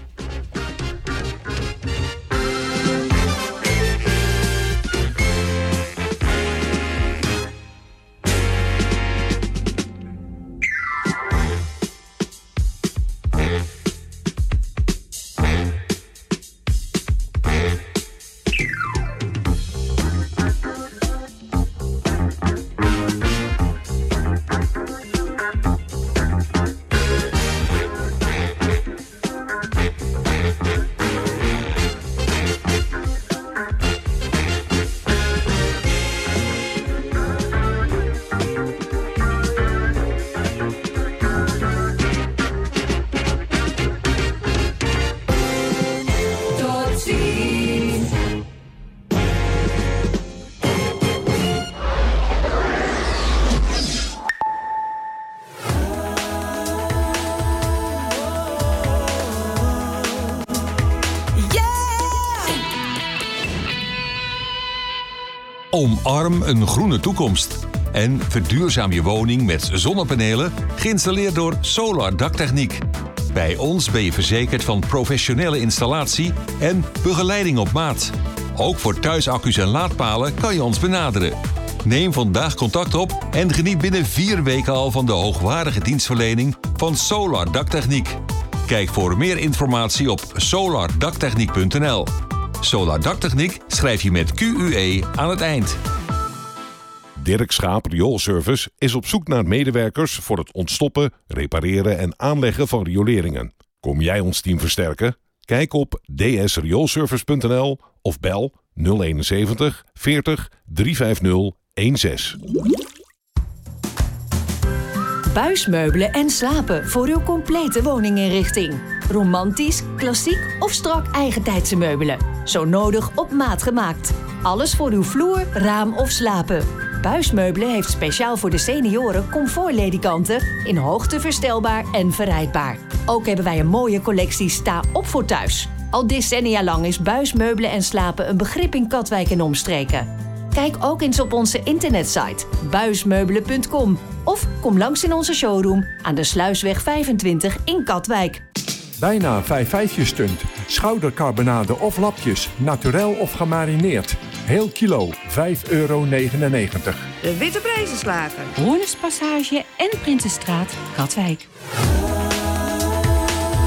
Omarm een groene toekomst. En verduurzaam je woning met zonnepanelen, geïnstalleerd door Solar Daktechniek. Bij ons ben je verzekerd van professionele installatie en begeleiding op maat. Ook voor thuisaccu's en laadpalen kan je ons benaderen. Neem vandaag contact op en geniet binnen vier weken al van de hoogwaardige dienstverlening van Solar Daktechniek. Kijk voor meer informatie op solar daktechniek punt n l. Solar Daktechniek schrijf je met Q U E aan het eind. Dirk Schaap Rioolservice is op zoek naar medewerkers voor het ontstoppen, repareren en aanleggen van rioleringen. Kom jij ons team versterken? Kijk op d s rioolservice punt n l of bel nul eenenzeventig veertig driehonderdvijftig zestien. Buismeubelen en slapen voor uw complete woninginrichting. Romantisch, klassiek of strak eigentijdse meubelen. Zo nodig op maat gemaakt. Alles voor uw vloer, raam of slapen. Buismeubelen heeft speciaal voor de senioren comfortledikanten in hoogte verstelbaar en verrijdbaar. Ook hebben wij een mooie collectie sta op voor thuis. Al decennia lang is buismeubelen en slapen een begrip in Katwijk en omstreken. Kijk ook eens op onze internetsite buismeubelen punt com of kom langs in onze showroom aan de Sluisweg vijfentwintig in Katwijk. Bijna vijf vijfjes stunt, schoudercarbonade of lapjes, naturel of gemarineerd. Heel kilo, vijf euro negenennegentig. De Witte Prijzenslager. Hoornerspassage en Prinsenstraat, Katwijk.